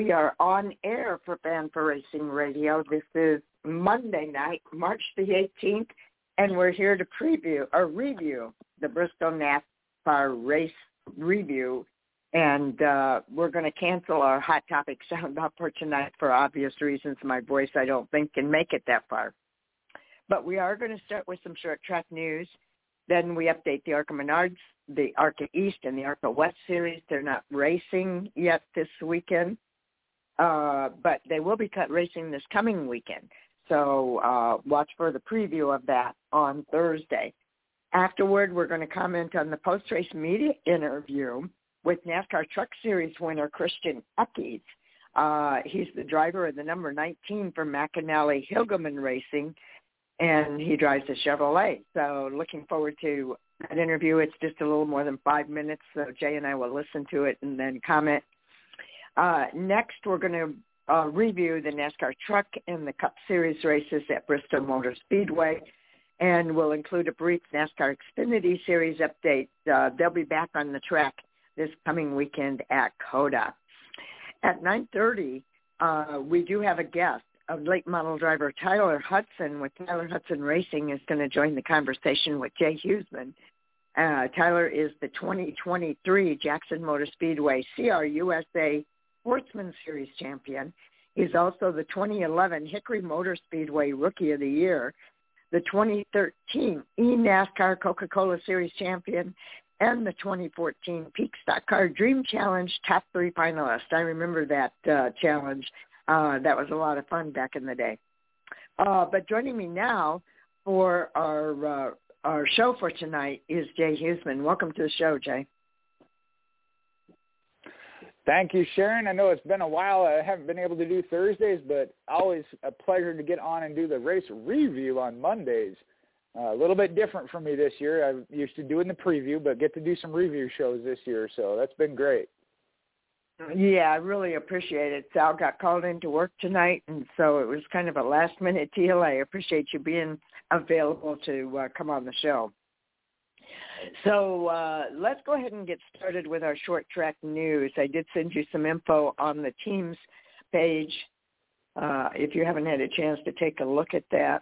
We are on air for Fan for Racing Radio. This is Monday night, March the 18th, and we're here to review the Bristol NASCAR race review. And we're going to cancel our Hot Topic sound off for tonight for obvious reasons. My voice, I don't think, can make it that far. But we are going to start with some short track news. Then we update the ARCA Menards, the ARCA East, and the ARCA West series. They're not racing yet this weekend, but they will be racing this coming weekend. So watch for the preview of that on Thursday. Afterward, we're going to comment on the post-race media interview with NASCAR Truck Series winner Christian Eckes. He's the driver of the number 19 for McAnally Hilgeman Racing, and he drives a Chevrolet. So looking forward to that interview. It's just a little more than 5 minutes, so Jay and I will listen to it and then comment. Next, we're going to review the NASCAR Truck and the Cup Series races at Bristol Motor Speedway, and we'll include a brief NASCAR Xfinity Series update. They'll be back on the track this coming weekend at COTA. At 9:30, we do have a guest. Late model driver Tyler Hudson with Tyler Hudson Racing is going to join the conversation with Jay Huseman. Tyler is the 2023 Jackson Motor Speedway CRUSA Sportsman Series champion. He's also the 2011 Hickory Motor Speedway Rookie of the Year, the 2013 eNASCAR Coca-Cola Series champion, and the 2014 Peak Stock Car Dream Challenge Top 3 finalist. I remember that challenge. That was a lot of fun back in the day. But joining me now for our show for tonight is Jay Huseman. Welcome to the show, Jay. Thank you, Sharon. I know it's been a while. I haven't been able to do Thursdays, but always a pleasure to get on and do the race review on Mondays. A little bit different for me this year. I'm used to doing the preview, but get to do some review shows this year, so that's been great. Yeah, I really appreciate it. Sal got called into work tonight, and so it was kind of a last-minute TLA. I appreciate you being available to come on the show. So let's go ahead and get started with our short track news. I did send you some info on the team's page if you haven't had a chance to take a look at that.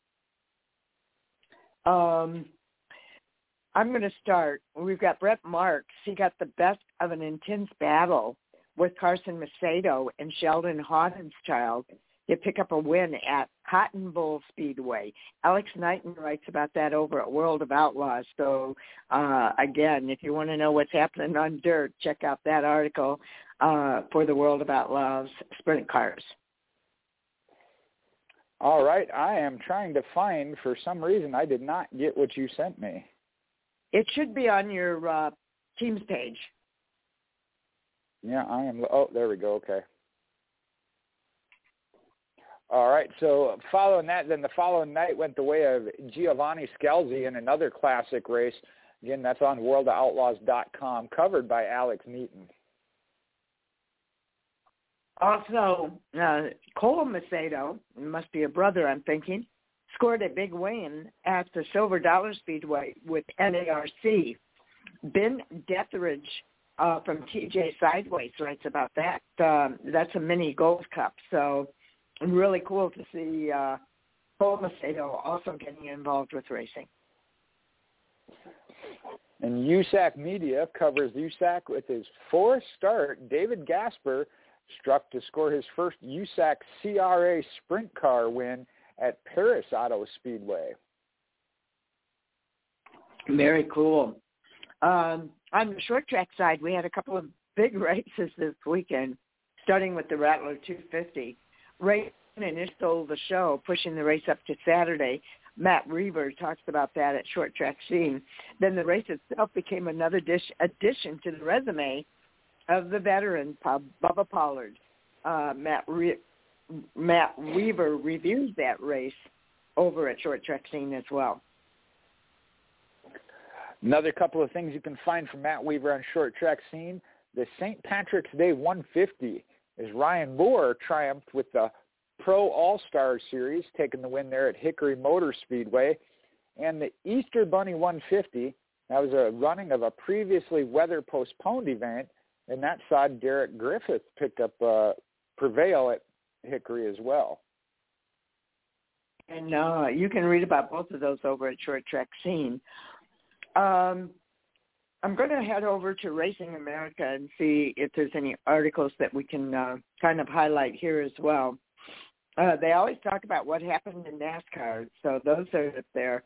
I'm going to start. We've got Brett Marks. He got the best of an intense battle with Carson Macedo and Sheldon Haudenschild to pick up a win at Cotton Bowl Speedway. Alex Knighton writes about that over at World of Outlaws. So, again, if you want to know what's happening on dirt, check out that article for the World of Outlaws sprint cars. All right. I am trying to find, for some reason, I did not get what you sent me. It should be on your team's page. Yeah, I am. Oh, there we go. Okay. All right. So following that, then the following night went the way of Giovanni Scalzi in another classic race. Again, that's on worldofoutlaws.com, covered by Alex Knighton. Also, Cole Macedo, must be a brother, I'm thinking, scored a big win at the Silver Dollar Speedway with NARC. Ben Detheridge from TJ Sideways writes about that. That's a mini Gold Cup, so really cool to see Cole Macedo also getting involved with racing. And USAC Media covers USAC with his fourth start. David Gasper struck to score his first USAC CRA sprint car win at Paris Auto Speedway. Very cool. On the short track side, we had a couple of big races this weekend, starting with the Rattler 250. Ray and stole the show, pushing the race up to Saturday. Matt Reaver talks about that at Short Track Scene. Then the race itself became another addition to the resume of the veteran Bubba Pollard. Matt Weaver reviews that race over at Short Track Scene as well. Another couple of things you can find from Matt Weaver on Short Track Scene. The St. Patrick's Day 150 as Ryan Moore triumphed with the Pro All-Star Series, taking the win there at Hickory Motor Speedway. And the Easter Bunny 150, that was a running of a previously weather-postponed event, and that saw Derek Griffith pick up prevail at Hickory as well. And you can read about both of those over at Short Track Scene. I'm going to head over to Racing America and see if there's any articles that we can kind of highlight here as well. They always talk about what happened in NASCAR, so those are up there.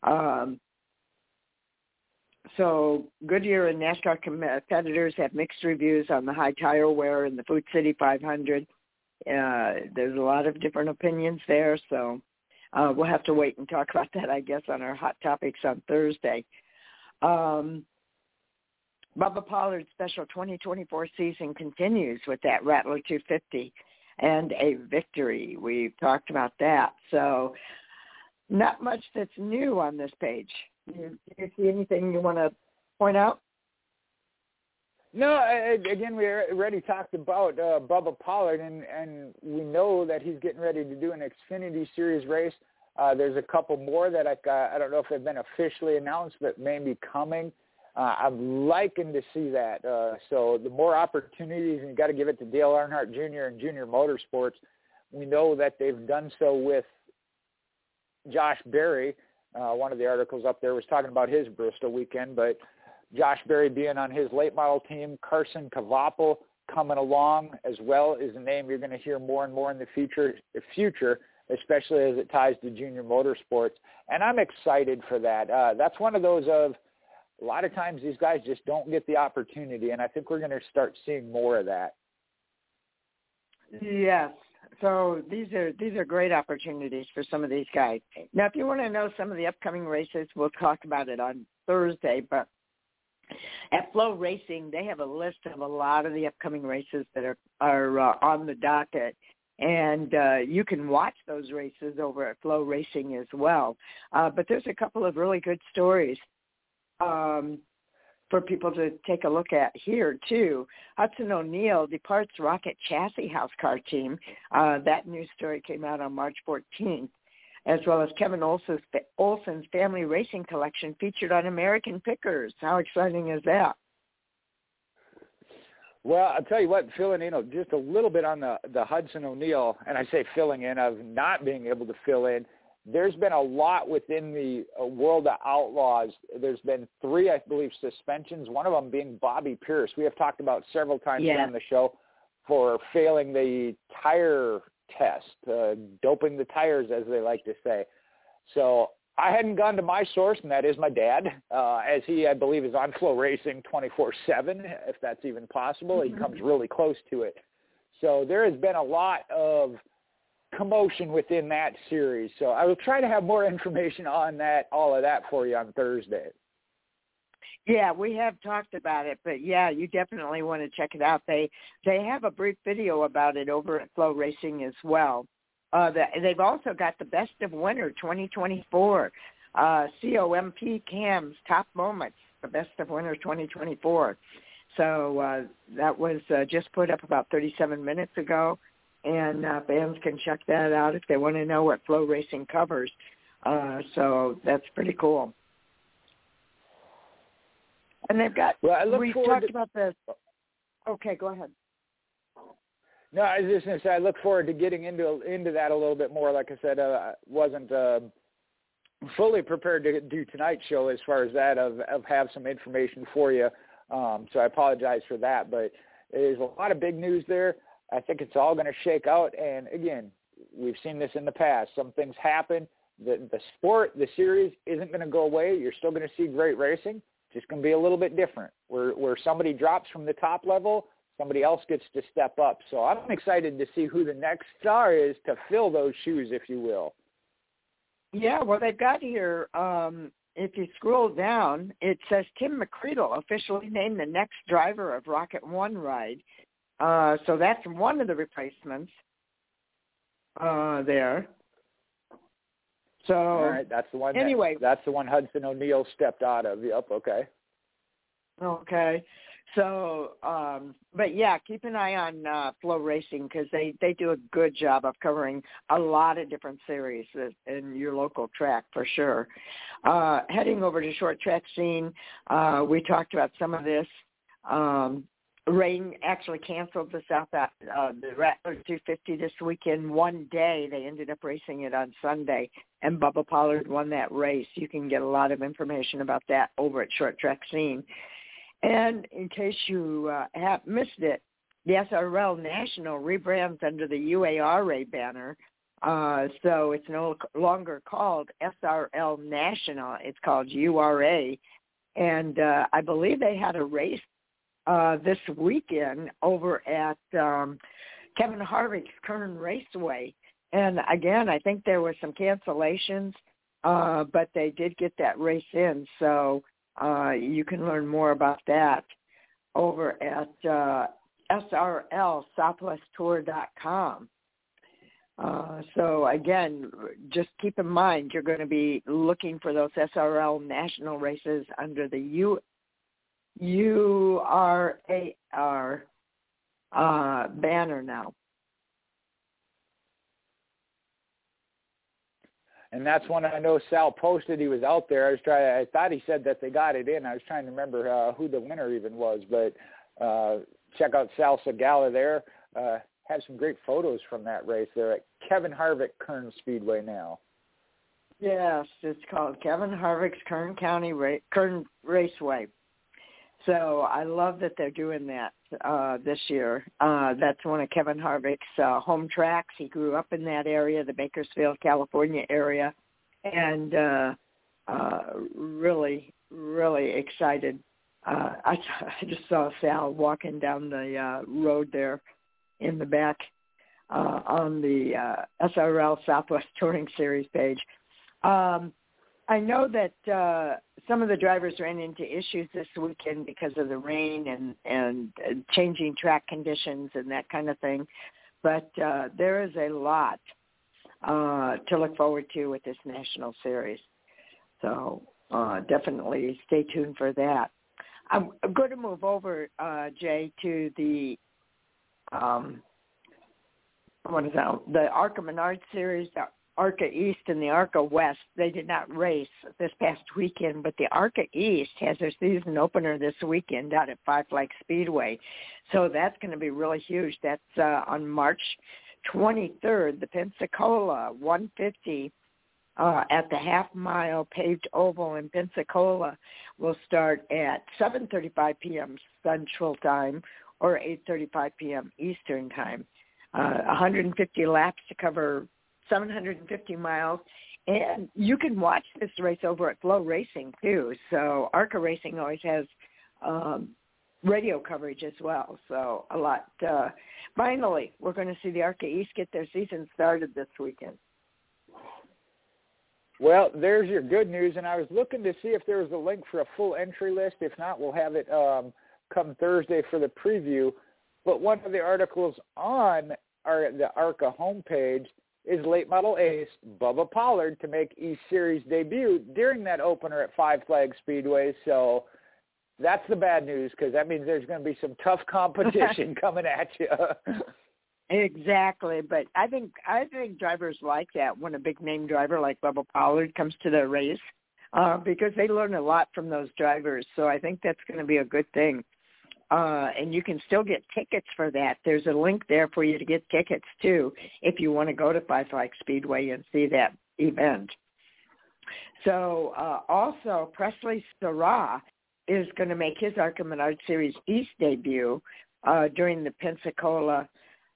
So Goodyear and NASCAR competitors have mixed reviews on the high tire wear in the Food City 500. There's a lot of different opinions there, so we'll have to wait and talk about that, I guess, on our Hot Topics on Thursday. Bubba Pollard's special 2024 season continues with that Rattler 250 and a victory. We've talked about that. So not much that's new on this page. Do you see anything you want to point out? No, again, we already talked about Bubba Pollard, and we know that he's getting ready to do an Xfinity Series race. There's a couple more that I don't know if they've been officially announced, but may be coming. I'm liking to see that. So the more opportunities, and you got to give it to Dale Earnhardt Jr. and Junior Motorsports. We know that they've done so with Josh Berry. One of the articles up there was talking about his Bristol weekend, but Josh Berry being on his late model team, Carson Cavapel coming along as well is a name you're going to hear more and more in the future, especially as it ties to Junior Motorsports. And I'm excited for that. That's one of those of a lot of times these guys just don't get the opportunity, and I think we're going to start seeing more of that. Yes. So these are great opportunities for some of these guys. Now, if you want to know some of the upcoming races, we'll talk about it on Thursday. But at Flow Racing, they have a list of a lot of the upcoming races that are on the docket. And you can watch those races over at Flow Racing as well. But there's a couple of really good stories for people to take a look at here, too. Hudson O'Neal departs Rocket Chassis House Car Team. That news story came out on March 14th, as well as Kevin Olson's family racing collection featured on American Pickers. How exciting is that? Well, I'll tell you what, filling in just a little bit on the Hudson O'Neal, and I say filling in of not being able to fill in, there's been a lot within the world of outlaws. There's been 3, I believe, suspensions, one of them being Bobby Pierce. We have talked about several times on the show for failing the tire test, doping the tires, as they like to say. So I hadn't gone to my source, and that is my dad, as he, I believe, is on Flow Racing 24/7, if that's even possible. Mm-hmm. He comes really close to it. So there has been a lot of commotion within that series. So I will try to have more information on that, all of that for you on Thursday. Yeah, we have talked about it, but yeah, you definitely want to check it out. They have a brief video about it over at Flow Racing as well. They've also got the Best of Winter 2024, COMP Cam's Top Moments, the Best of Winter 2024. So that was just put up about 37 minutes ago, and fans can check that out if they want to know what Flow Racing covers. So that's pretty cool. And they've got, we talked about this. Okay, go ahead. No, I was just going to say I look forward to getting into that a little bit more. Like I said, I wasn't fully prepared to do tonight's show as far as that of have some information for you. So I apologize for that. But there's a lot of big news there. I think it's all going to shake out. And, again, we've seen this in the past. Some things happen. The sport, the series isn't going to go away. You're still going to see great racing. It's just going to be a little bit different. Where somebody drops from the top level, somebody else gets to step up. So I'm excited to see who the next star is to fill those shoes, if you will. Yeah, well, they've got here, if you scroll down, it says Tim McCreadle officially named the next driver of Rocket One ride. So that's one of the replacements there. So all right, that's the one. Anyway, that's the one Hudson O'Neal stepped out of. Yep. Okay. Okay. So, but yeah, keep an eye on Flow Racing because they do a good job of covering a lot of different series in your local track for sure. Heading over to Short Track Scene, we talked about some of this. rain actually canceled the the Rattler 250 this weekend one day. They ended up racing it on Sunday, and Bubba Pollard won that race. You can get a lot of information about that over at Short Track Scene. And in case you have missed it, the SRL National rebrands under the UARA banner. So it's no longer called SRL National. It's called URA. And I believe they had a race this weekend over at Kevin Harvick's Kern Raceway. And again, I think there were some cancellations, but they did get that race in. So you can learn more about that over at SRLSouthwestTour.com. So again, just keep in mind you're going to be looking for those SRL national races under the URAR banner now. And that's one I know Sal posted. He was out there. I thought he said that they got it in. I was trying to remember who the winner even was, but check out Sal Segala there. Have some great photos from that race there at Kevin Harvick Kern Speedway now. Yes, it's called Kevin Harvick's Kern Kern Raceway. So I love that they're doing that this year. That's one of Kevin Harvick's home tracks. He grew up in that area, the Bakersfield, California area, and really, really excited. I just saw Sal walking down the road there in the back on the SRL Southwest Touring Series page. I know that some of the drivers ran into issues this weekend because of the rain and changing track conditions and that kind of thing. But there is a lot to look forward to with this national series. So definitely stay tuned for that. I'm going to move over, Jay, to the the ARCA Menard Series, the ARCA East and the ARCA West. They did not race this past weekend, but the ARCA East has their season opener this weekend out at Five Flags Speedway. So that's going to be really huge. That's on March 23rd, the Pensacola 150 at the half-mile paved oval in Pensacola will start at 7:35 p.m. Central Time or 8:35 p.m. Eastern Time. 150 laps to cover 750 miles. And you can watch this race over at Flow Racing, too. So ARCA Racing always has radio coverage as well. So a lot. Finally, we're going to see the ARCA East get their season started this weekend. Well, there's your good news. And I was looking to see if there was a link for a full entry list. If not, we'll have it come Thursday for the preview. But one of the articles on the ARCA homepage is late model ace Bubba Pollard to make E-Series debut during that opener at Five Flags Speedway. So that's the bad news because that means there's going to be some tough competition coming at you. Exactly, but I think drivers like that when a big-name driver like Bubba Pollard comes to the race because they learn a lot from those drivers. So I think that's going to be a good thing. And you can still get tickets for that. There's a link there for you to get tickets, too, if you want to go to Five Flags Speedway and see that event. So also, Presley Sarah is going to make his ARCA Menard Series East debut during the Pensacola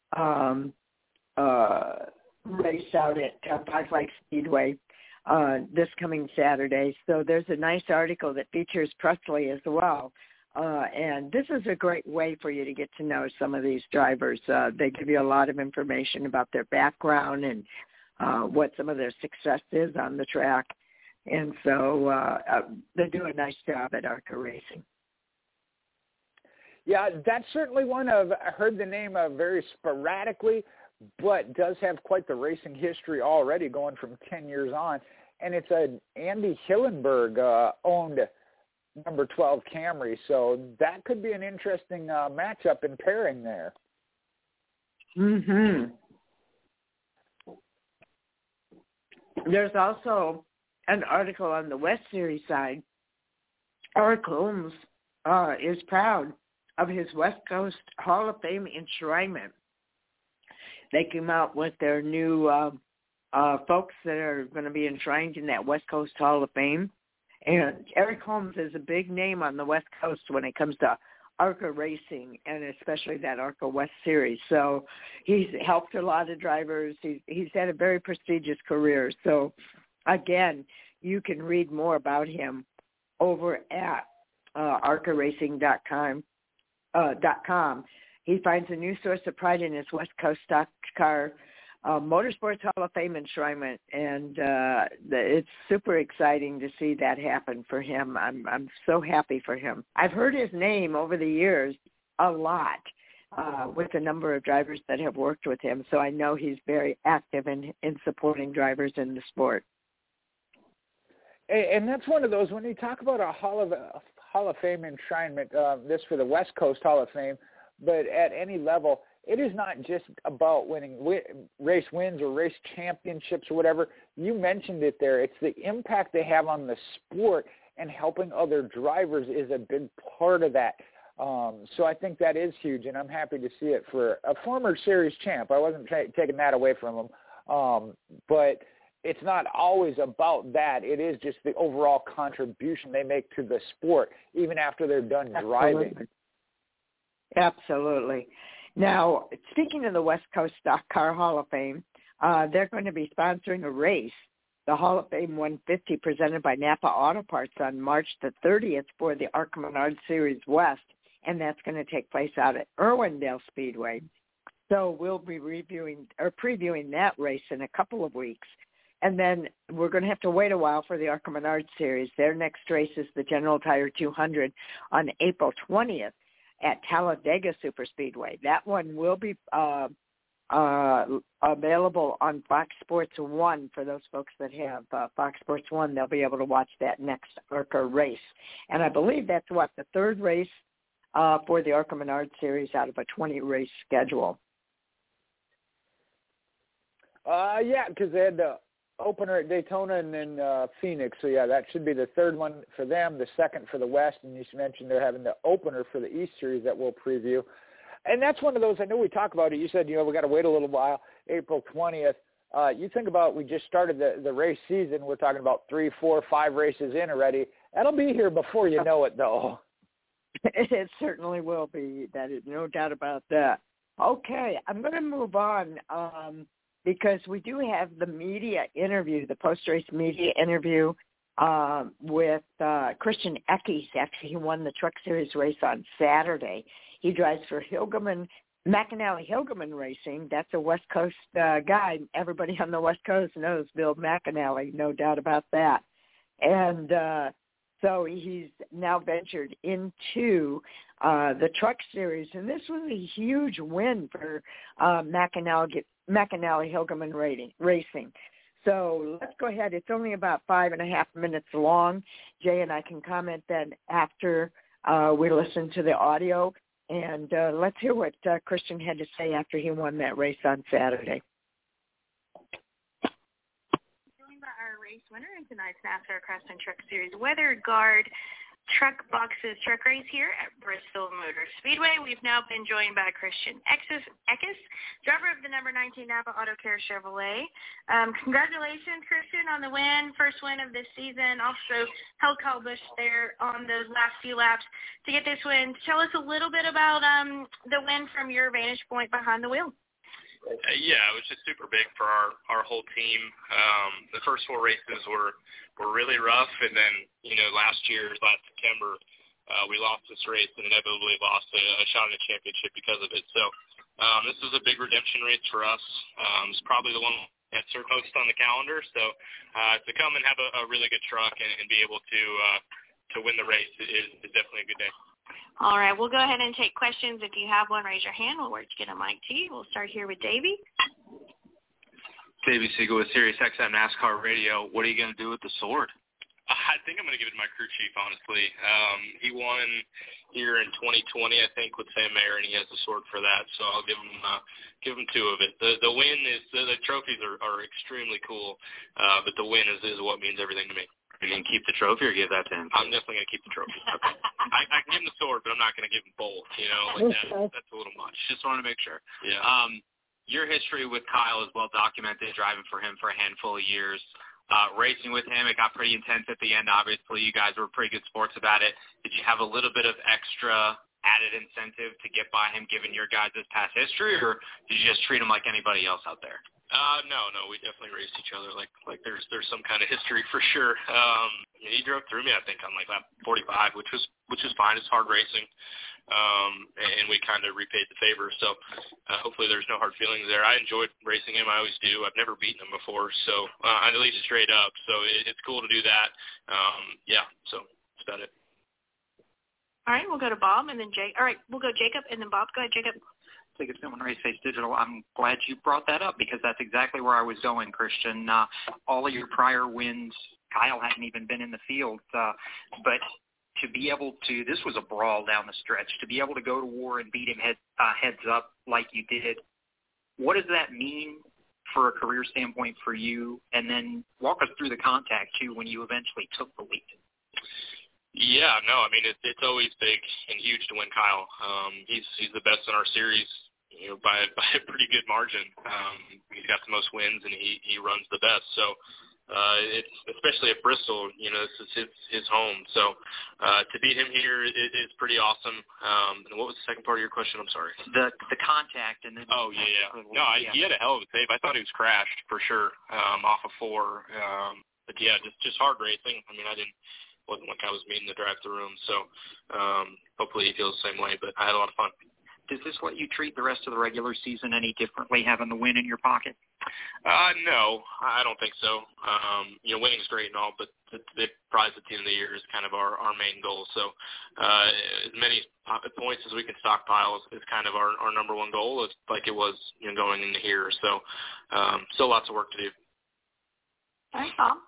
race out at Five Flags Speedway this coming Saturday. So there's a nice article that features Presley as well. And this is a great way for you to get to know some of these drivers. They give you a lot of information about their background and what some of their success is on the track. And so they do a nice job at ARCA Racing. Yeah, that's certainly one I heard the name very sporadically, but does have quite the racing history already going from 10 years on. And it's an Andy Hillenberg owned number 12 Camry, so that could be an interesting matchup and pairing there. Mm-hmm. There's also an article on the West Series side. Eric Holmes is proud of his West Coast Hall of Fame enshrinement. They came out with their new folks that are going to be enshrined in that West Coast Hall of Fame. And Eric Holmes is a big name on the West Coast when it comes to ARCA racing, and especially that ARCA West Series. So he's helped a lot of drivers. He's had a very prestigious career. So, again, you can read more about him over at arcaracing.com. He finds a new source of pride in his West Coast stock car Motorsports Hall of Fame enshrinement, and it's super exciting to see that happen for him. I'm so happy for him. I've heard his name over the years a lot with a number of drivers that have worked with him, so I know he's very active in supporting drivers in the sport. And that's one of those, when you talk about a Hall of Fame enshrinement, this for the West Coast Hall of Fame, but at any level, it is not just about winning race wins or race championships or whatever. You mentioned it there. It's the impact they have on the sport, and helping other drivers is a big part of that. So I think that is huge, and I'm happy to see it for a former series champ. I wasn't taking that away from him. But it's not always about that. It is just the overall contribution they make to the sport, even after they're done driving. Absolutely. Now, speaking of the West Coast Stock Car Hall of Fame, they're going to be sponsoring a race, the Hall of Fame 150, presented by Napa Auto Parts on March the 30th for the ARCA Menard Series West, and that's going to take place out at Irwindale Speedway. So we'll be previewing that race in a couple of weeks. And then we're going to have to wait a while for the ARCA Menard Series. Their next race is the General Tire 200 on April 20th. At Talladega Superspeedway. That one will be available on Fox Sports 1 for those folks that have Fox Sports 1. They'll be able to watch that next ARCA race. And I believe that's the third race for the ARCA Menard Series out of a 20-race schedule. Yeah, because they had the opener at Daytona and then Phoenix. So, yeah, that should be the third one for them, the second for the West. And you mentioned they're having the opener for the East Series that we'll preview. And that's one of those, I know we talk about it. You said, we got to wait a little while, April 20th. You think about, we just started the race season. We're talking about 3, 4, 5 races in already. That'll be here before you know it, though. It certainly will be. That is no doubt about that. Okay, I'm going to move on. Because we do have the media interview, the post-race media interview with Christian Eckes after he won the Truck Series race on Saturday. He drives for McAnally Hilgeman Racing. That's a West Coast guy. Everybody on the West Coast knows Bill McAnally, no doubt about that. And so he's now ventured into the Truck Series, and this was a huge win for McAnally Hilgeman Racing. So let's go ahead. It's only about 5.5 minutes long. Jay and I can comment then after we listen to the audio. And let's hear what Christian had to say after he won that race on Saturday. Joined by our race winner in tonight's NASCAR Cross Country Truck Series Weather Guard Truck Boxes Truck Race here at Bristol Motor Speedway. We've now been joined by Christian Eckes, driver of the number 19 Napa Auto Care Chevrolet. Congratulations, Christian, on the win, first win of this season. Also held Kyle Busch there on those last few laps to get this win. Tell us a little bit about the win from your vantage point behind the wheel. Yeah, it was just super big for our whole team. The first 4 races were really rough, and then last September we lost this race and inevitably lost a shot at a championship because of it. So this was a big redemption race for us. It's probably the one that's most on the calendar. So to come and have a really good truck and be able to win the race is definitely a good day. All right, we'll go ahead and take questions. If you have one, raise your hand. We'll work to get a mic to you. We'll start here with Davey. Davey Siegel with Sirius XM NASCAR Radio. What are you going to do with the sword? I think I'm going to give it to my crew chief, honestly. He won here in 2020, I think, with Sam Mayer, and he has the sword for that. So I'll give him 2 of it. The win is the trophies are extremely cool, but the win is what means everything to me. Are you going to keep the trophy or give that to him? I'm definitely going to keep the trophy. Okay. I can give him the sword, but I'm not going to give him both. That's a little much. Just wanted to make sure. Yeah. Your history with Kyle is well documented, driving for him for a handful of years. Racing with him, it got pretty intense at the end, obviously. You guys were pretty good sports about it. Did you have a little bit of extra added incentive to get by him given your guys' past history, or did you just treat him like anybody else out there? No, we definitely raced each other like there's some kind of history for sure. He drove through me, I think, on like lap 45, which is fine. It's hard racing, and we kind of repaid the favor. So hopefully there's no hard feelings there. I enjoyed racing him. I always do. I've never beaten him before, so at least straight up. So it's cool to do that. So that's about it. All right, we'll go to Bob and then Jake. All right, we'll go Jacob and then Bob. Go ahead, Jacob. Tickets Film and Race Face Digital. I'm glad you brought that up because that's exactly where I was going, Christian. All of your prior wins, Kyle hadn't even been in the field, but to be able to, this was a brawl down the stretch, to be able to go to war and beat him heads up like you did, what does that mean for a career standpoint for you? And then walk us through the contact, too, when you eventually took the lead. Yeah, no, I mean, it's always big and huge to win Kyle. He's the best in our series, by a pretty good margin. He's got the most wins, and he runs the best. So it's especially at Bristol, this is his home. So to beat him here is pretty awesome. And what was the second part of your question? I'm sorry. The contact and then. Oh yeah. No, he had a hell of a save. I thought he was crashed for sure off of 4. But yeah, just hard racing. I mean, wasn't like I was meeting the drive-thru room. So hopefully he feels the same way. But I had a lot of fun. Does this let you treat the rest of the regular season any differently, having the win in your pocket? No, I don't think so. Winning's great and all, but the prize at the end of the year is kind of our main goal. So as many points as we can stockpile is kind of our number one goal, is like it was going into here. So still lots of work to do. All right, Bob.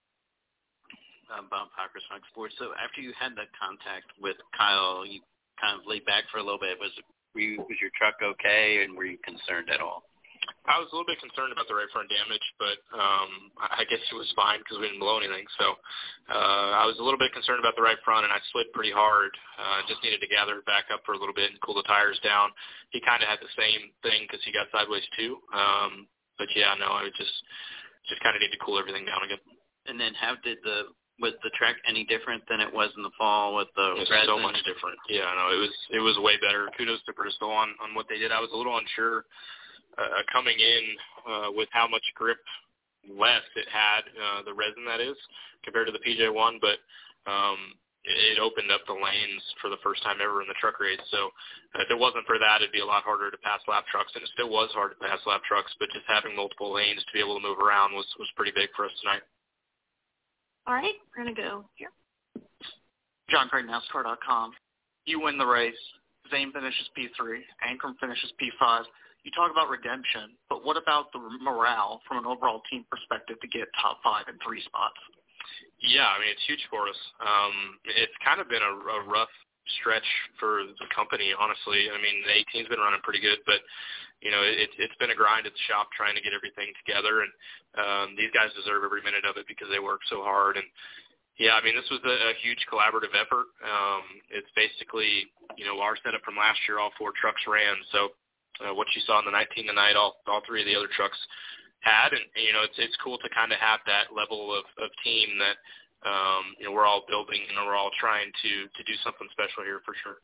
Bob Parker, Fox Sports. So after you had that contact with Kyle, you kind of laid back for a little bit. Was your truck okay, and were you concerned at all? I was a little bit concerned about the right front damage, but I guess it was fine because we didn't blow anything. So I was a little bit concerned about the right front, and I slid pretty hard. Just needed to gather it back up for a little bit and cool the tires down. He kind of had the same thing because he got sideways too. But yeah, no, I just kind of need to cool everything down again. And then was the track any different than it was in the fall with the resin? So much different. Yeah, no, it was way better. Kudos to Bristol on what they did. I was a little unsure coming in with how much grip less it had, the resin that is, compared to the PJ1, but it opened up the lanes for the first time ever in the truck race. So if it wasn't for that, it'd be a lot harder to pass lap trucks, and it still was hard to pass lap trucks, but just having multiple lanes to be able to move around was pretty big for us tonight. All right, we're going to go here. John Craig, NASCAR.com. You win the race. Zane finishes P3. Ankrum finishes P5. You talk about redemption, but what about the morale from an overall team perspective to get top 5 and 3 spots? Yeah, I mean, it's huge for us. It's kind of been a rough stretch for the company, honestly. I mean, the 18's been running pretty good, but it's been a grind at the shop trying to get everything together, and these guys deserve every minute of it because they work so hard. And yeah, I mean, this was a huge collaborative effort. It's basically our setup from last year. All 4 trucks ran, so what you saw in the 19 tonight, all 3 of the other trucks had, and it's cool to kind of have that level of team that we're all building, and we're all trying to do something special here for sure.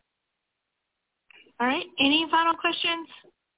All right, any final questions?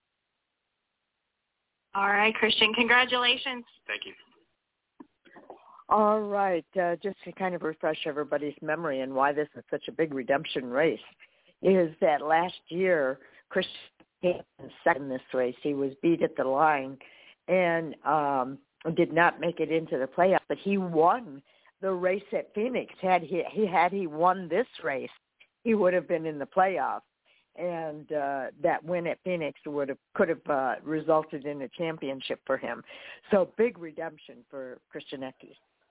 All right, Christian, congratulations. Thank you. All right, just to kind of refresh everybody's memory and why this is such a big redemption race, is that last year Christian came second in this race. He was beat at the line and did not make it into the playoff, but he won the race at Phoenix. Had he won this race, he would have been in the playoff. And that win at Phoenix could have resulted in a championship for him. So big redemption for Christian Eckes.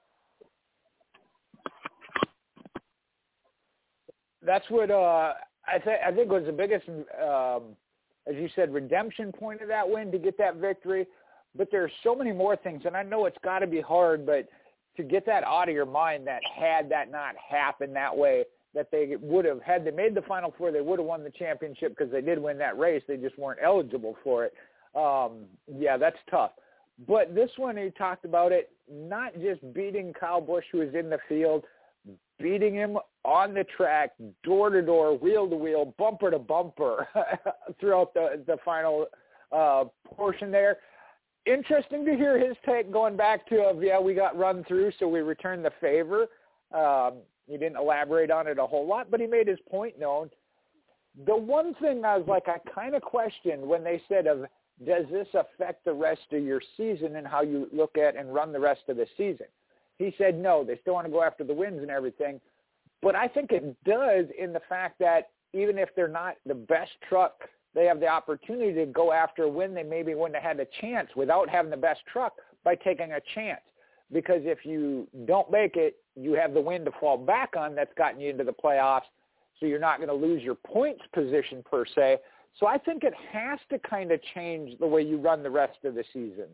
That's what I think was the biggest, as you said, redemption point of that win to get that victory. But there's so many more things, and I know it's got to be hard, but to get that out of your mind that had that not happened that way, that they would have, had they made the Final Four, they would have won the championship because they did win that race. They just weren't eligible for it. Yeah, that's tough. But this one, he talked about it, not just beating Kyle Busch, who was in the field, beating him on the track, door to door, wheel to wheel, bumper to bumper throughout the final portion there. Interesting to hear his take going back to, we got run through, so we returned the favor. He didn't elaborate on it a whole lot, but he made his point known. The one thing I was like, I kind of questioned when they said does this affect the rest of your season and how you look at and run the rest of the season? He said no, they still want to go after the wins and everything. But I think it does in the fact that even if they're not the best truck, they have the opportunity to go after a win they maybe wouldn't have had a chance without having the best truck by taking a chance. Because if you don't make it, you have the win to fall back on that's gotten you into the playoffs, so you're not going to lose your points position per se. So I think it has to kind of change the way you run the rest of the season.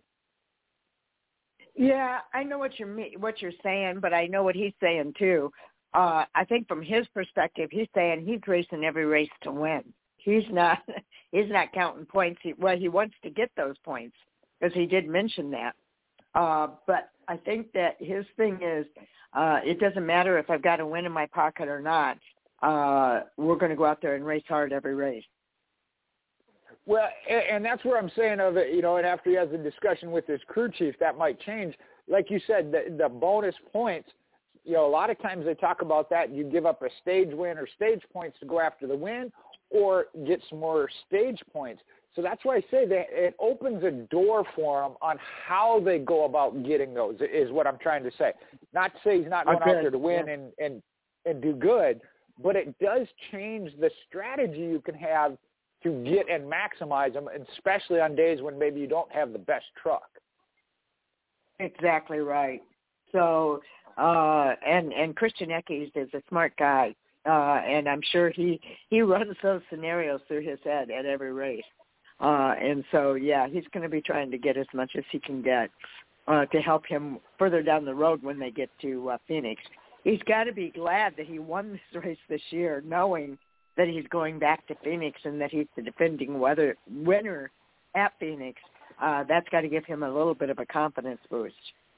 Yeah, I know what you're saying, but I know what he's saying too. I think from his perspective, he's saying he's racing every race to win. He's not counting points. He wants to get those points because he did mention that. But I think that his thing is, it doesn't matter if I've got a win in my pocket or not. We're going to go out there and race hard every race. Well, and that's where I'm saying of it, and after he has a discussion with his crew chief, that might change. Like you said, the bonus points, a lot of times they talk about that. You give up a stage win or stage points to go after the win or get some more stage points. So that's why I say that it opens a door for them on how they go about getting those, is what I'm trying to say. Not to say he's not going out there to win and do good, but it does change the strategy you can have to get and maximize them, especially on days when maybe you don't have the best truck. Exactly right. So, and Christian Eckes is a smart guy, and I'm sure he runs those scenarios through his head at every race. And so, yeah, he's going to be trying to get as much as he can get to help him further down the road when they get to Phoenix. He's got to be glad that he won this race this year, knowing that he's going back to Phoenix and that he's the defending winner at Phoenix. That's got to give him a little bit of a confidence boost.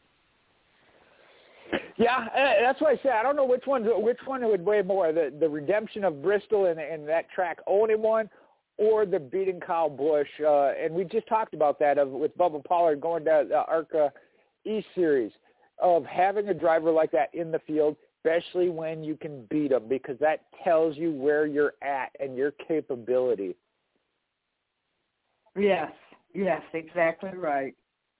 Yeah, that's why I say I don't know which one would weigh more, the redemption of Bristol and that track owning one, or the beating Kyle Busch. And we just talked about that with Bubba Pollard going to the ARCA E-Series, of having a driver like that in the field, especially when you can beat them, because that tells you where you're at and your capability. Yes, exactly right.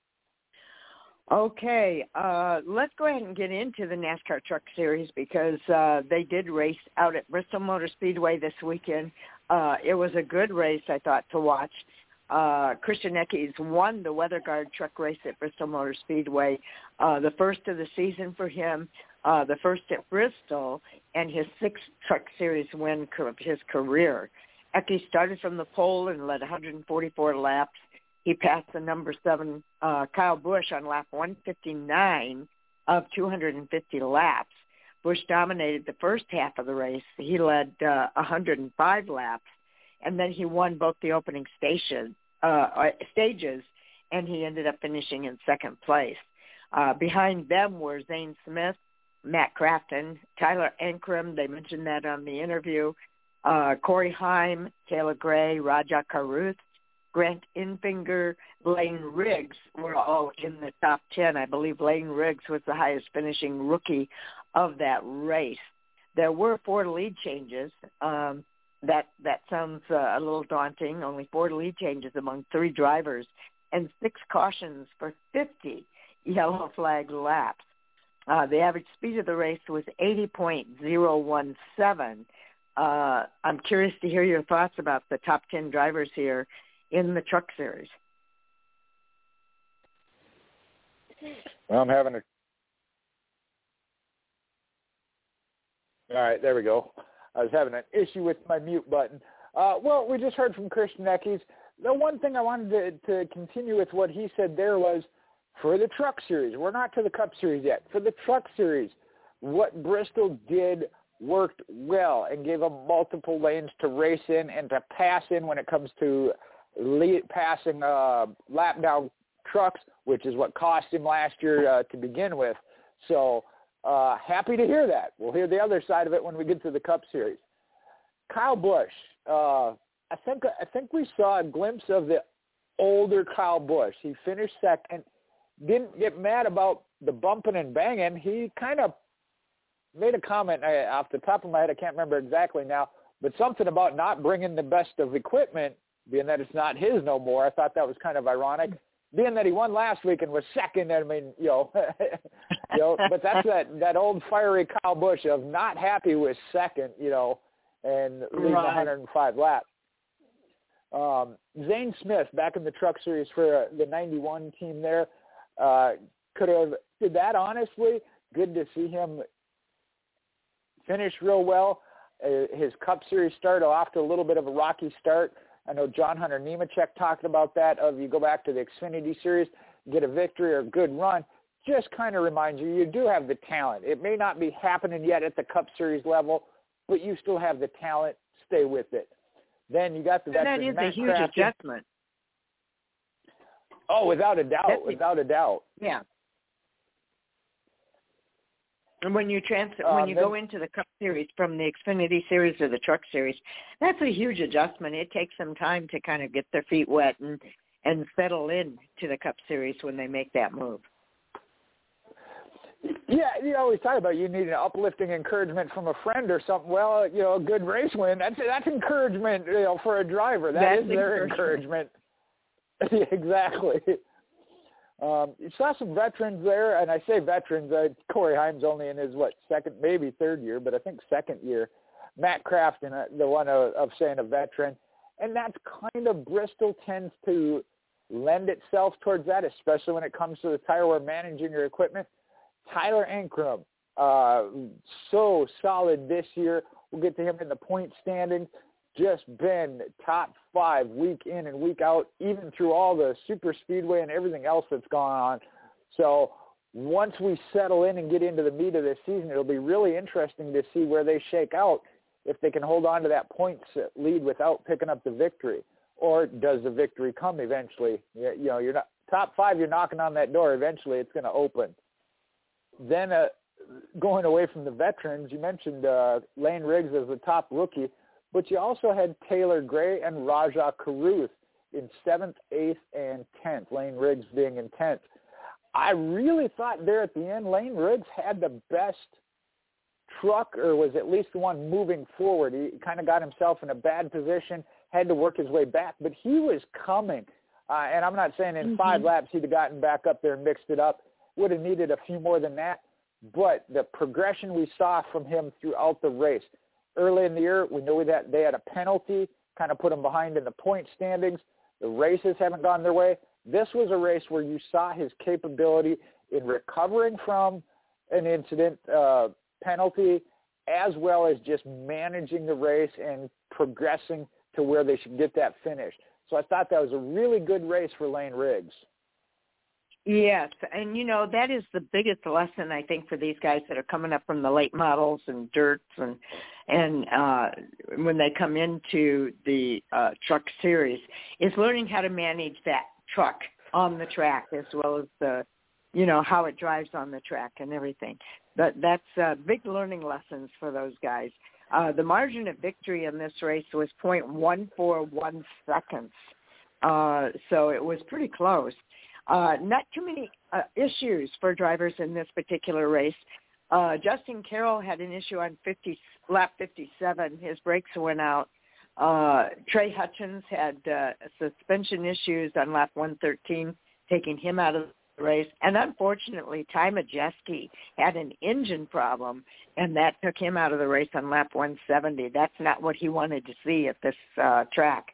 Okay, let's go ahead and get into the NASCAR Truck Series because they did race out at Bristol Motor Speedway this weekend. It was a good race, I thought, to watch. Christian Eckes won the Weather Guard truck race at Bristol Motor Speedway, the first of the season for him, the first at Bristol, and his sixth Truck Series win of his career. Eckes started from the pole and led 144 laps. He passed the number 7 Kyle Busch on lap 159 of 250 laps. Busch dominated the first half of the race. He led 105 laps, and then he won both the opening stages, and he ended up finishing in second place. Behind them were Zane Smith, Matt Crafton, Tyler Ankrum, they mentioned that on the interview, Corey Heim, Taylor Gray, Rajah Caruth, Grant Enfinger, Lane Riggs were all in the top 10. I believe Lane Riggs was the highest finishing rookie of that race. There were 4 lead changes. That sounds a little daunting. Only 4 lead changes among 3 drivers and 6 cautions for 50 yellow flag laps. The average speed of the race was 80.017. I'm curious to hear your thoughts about the top 10 drivers here in the Truck Series. Well, I'm having All right, there we go. I was having an issue with my mute button. Well, we just heard from Christian Eckes. The one thing I wanted to continue with what he said there was for the Truck Series, we're not to the Cup Series yet. For the Truck Series, what Bristol did worked well and gave them multiple lanes to race in and to pass in when it comes to passing lap down trucks, which is what cost him last year to begin with. So happy to hear that. We'll hear the other side of it when we get to the Cup Series. Kyle Busch, I think we saw a glimpse of the older Kyle Busch. He finished second, didn't get mad about the bumping and banging. He kind of made a comment off the top of my head. I can't remember exactly now, but something about not bringing the best of equipment, being that it's not his no more. I thought that was kind of ironic. Being that he won last week and was second, I mean, but that's that old fiery Kyle Busch of not happy with second, and leading 105 laps. Zane Smith back in the Truck Series for the 91 team there could have did that honestly. Good to see him finish real well. His Cup Series start off to a little bit of a rocky start. I know John Hunter Nemechek talked about that. Of you go back to the Xfinity Series, get a victory or a good run, just kind of reminds you do have the talent. It may not be happening yet at the Cup Series level, but you still have the talent. Stay with it. Then you got the veteran. That is Matt a huge Crafton. adjustment. Oh, without a doubt. Without a doubt. Yeah. And when you go into the Cup Series from the Xfinity Series or the Truck Series, that's a huge adjustment. It takes some time to kind of get their feet wet and settle in to the Cup Series when they make that move. Yeah, you always talk about you need an uplifting encouragement from a friend or something. Well, a good race win, that's encouragement, for a driver. That's their encouragement. Exactly. You saw some veterans there, and I say veterans. Corey Himes only in his, second, maybe third year, but I think second year. Matt Crafton, the one of saying a veteran. And that's kind of Bristol tends to lend itself towards that, especially when it comes to the tire wear managing your equipment. Tyler Ankrum, so solid this year. We'll get to him in the point standings. Just been top 5 week in and week out, even through all the super speedway and everything else that's gone on. So once we settle in and get into the meat of this season, it'll be really interesting to see where they shake out, if they can hold on to that points lead without picking up the victory. Or does the victory come eventually? You're not top 5, you're knocking on that door. Eventually it's going to open. Then going away from the veterans, you mentioned Lane Riggs as the top rookie, but you also had Taylor Gray and Rajah Caruth in 7th, 8th, and 10th, Lane Riggs being in 10th. I really thought there at the end Lane Riggs had the best truck, or was at least the one moving forward. He kind of got himself in a bad position, had to work his way back, but he was coming. And I'm not saying in 5 laps he'd have gotten back up there and mixed it up. Would have needed a few more than that. But the progression we saw from him throughout the race. Early in the year, we knew that they had a penalty, kind of put them behind in the point standings. The races haven't gone their way. This was a race where you saw his capability in recovering from an incident penalty, as well as just managing the race and progressing to where they should get that finish. So I thought that was a really good race for Lane Riggs. Yes, and that is the biggest lesson I think for these guys that are coming up from the late models and dirts and when they come into the Truck Series is learning how to manage that truck on the track as well as the how it drives on the track and everything. But that's big learning lessons for those guys. The margin of victory in this race was 0.141 seconds, so it was pretty close. Not too many issues for drivers in this particular race. Justin Carroll had an issue on lap 57. His brakes went out. Trey Hutchins had suspension issues on lap 113, taking him out of the race. And unfortunately, Ty Majeski had an engine problem, and that took him out of the race on lap 170. That's not what he wanted to see at this track.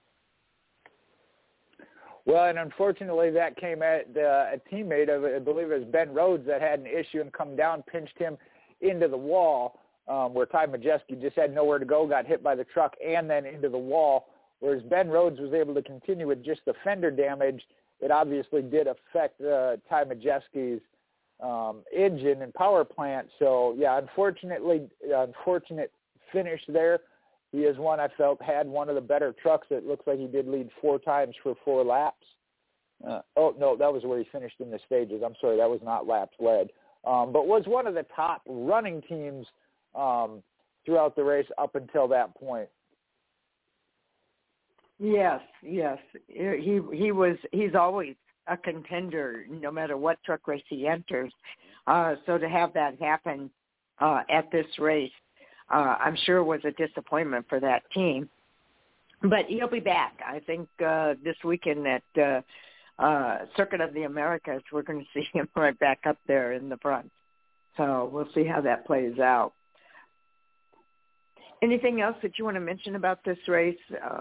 Well, and unfortunately that came at a teammate of, I believe it was Ben Rhodes, that had an issue and come down, pinched him into the wall, where Ty Majeski just had nowhere to go, got hit by the truck and then into the wall, whereas Ben Rhodes was able to continue with just the fender damage it obviously did affect Ty Majeski's engine and power plant. So, yeah, unfortunate finish there. He is one I felt had one of the better trucks. It looks like he did lead 4 times for 4 laps. No, that was where he finished in the stages. I'm sorry, that was not laps led. But was one of the top running teams throughout the race up until that point. Yes. He's always a contender no matter what truck race he enters. So to have that happen at this race, I'm sure was a disappointment for that team. But he'll be back. I think this weekend at Circuit of the Americas, we're going to see him right back up there in the front. So we'll see how that plays out. Anything else that you want to mention about this race?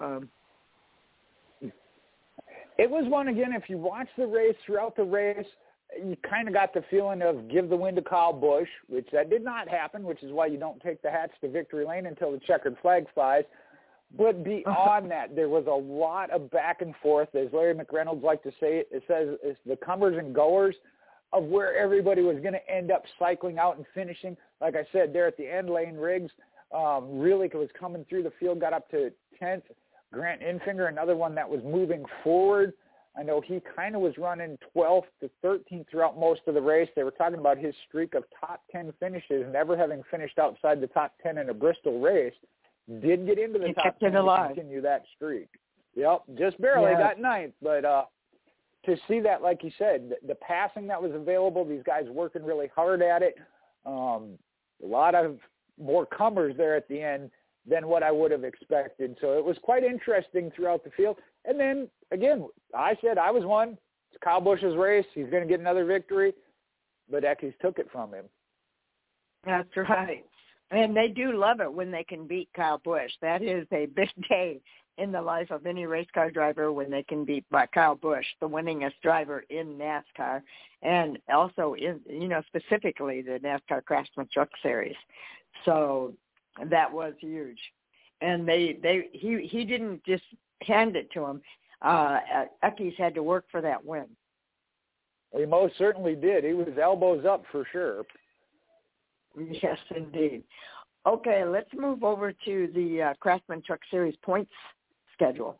It was one, again, if you watch the race, throughout the race, you kind of got the feeling of give the win to Kyle Busch, which that did not happen, which is why you don't take the hats to victory lane until the checkered flag flies. But beyond that, there was a lot of back and forth, as Larry McReynolds liked to say. It says it's the comers and goers of where everybody was going to end up cycling out and finishing. Like I said, there at the end, Lane Riggs really was coming through the field, got up to 10th. Grant Enfinger, another one that was moving forward. I know he kind of was running 12th to 13th throughout most of the race. They were talking about his streak of top 10 finishes, never having finished outside the top 10 in a Bristol race. Did get into the top 10 to continue that streak. Yep, just barely got 9th. But to see that, like you said, the passing that was available, these guys working really hard at it, a lot of more comers there at the end than what I would have expected. So it was quite interesting throughout the field. And then, again, I said I was one. It's Kyle Busch's race. He's going to get another victory. But Eckes took it from him. That's right. And they do love it when they can beat Kyle Busch. That is a big day in the life of any race car driver when they can beat Kyle Busch, the winningest driver in NASCAR, and also in, specifically the NASCAR Craftsman Truck Series. So that was huge. And he didn't just hand it to him. Eckes had to work for that win. He most certainly did. He was elbows up for sure. Yes, indeed. Okay, let's move over to the Craftsman Truck Series points schedule.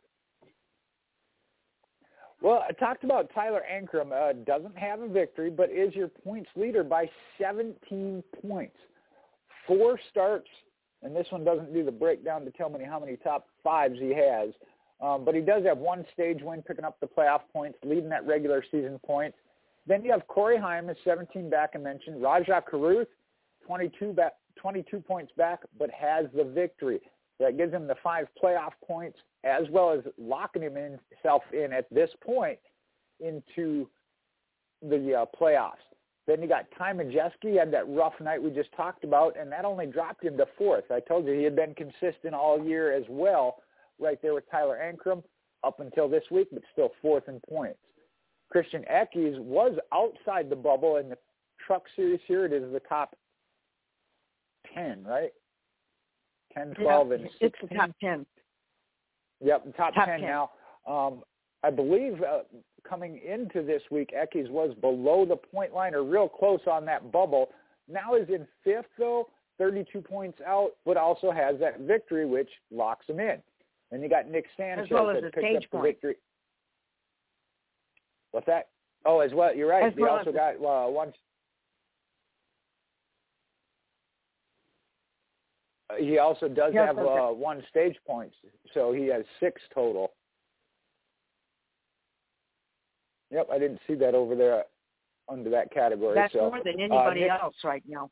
Well, I talked about Tyler Ankrum. Doesn't have a victory, but is your points leader by 17 points. 4 starts, and this one doesn't do the breakdown to tell me how many top 5s he has. But he does have 1 stage win, picking up the playoff points, leading that regular season points. Then you have Corey Heim is 17 back, I mentioned. Rajah Caruth, 22 points back, but has the victory. That gives him the 5 playoff points, as well as locking himself in at this point into the playoffs. Then you got Ty Majeski, had that rough night we just talked about, and that only dropped him to 4th. I told you he had been consistent all year as well, right there with Tyler Ankrum up until this week, but still 4th in points. Christian Eckes was outside the bubble in the Truck Series here. It is the top 10, right? 10, 12, and 16. It's the top 10. Yep, the top 10 now. I believe coming into this week, Eckes was below the point line or real close on that bubble. Now is in 5th, though, 32 points out, but also has that victory, which locks him in. And you got Nick Sanchez as well as that picked up the victory. What's that? Oh, as well. You're right. As He well also got one. He also does have 1 stage points, so he has 6 total. Yep, I didn't see that over there under that category. That's so, more than anybody else right now.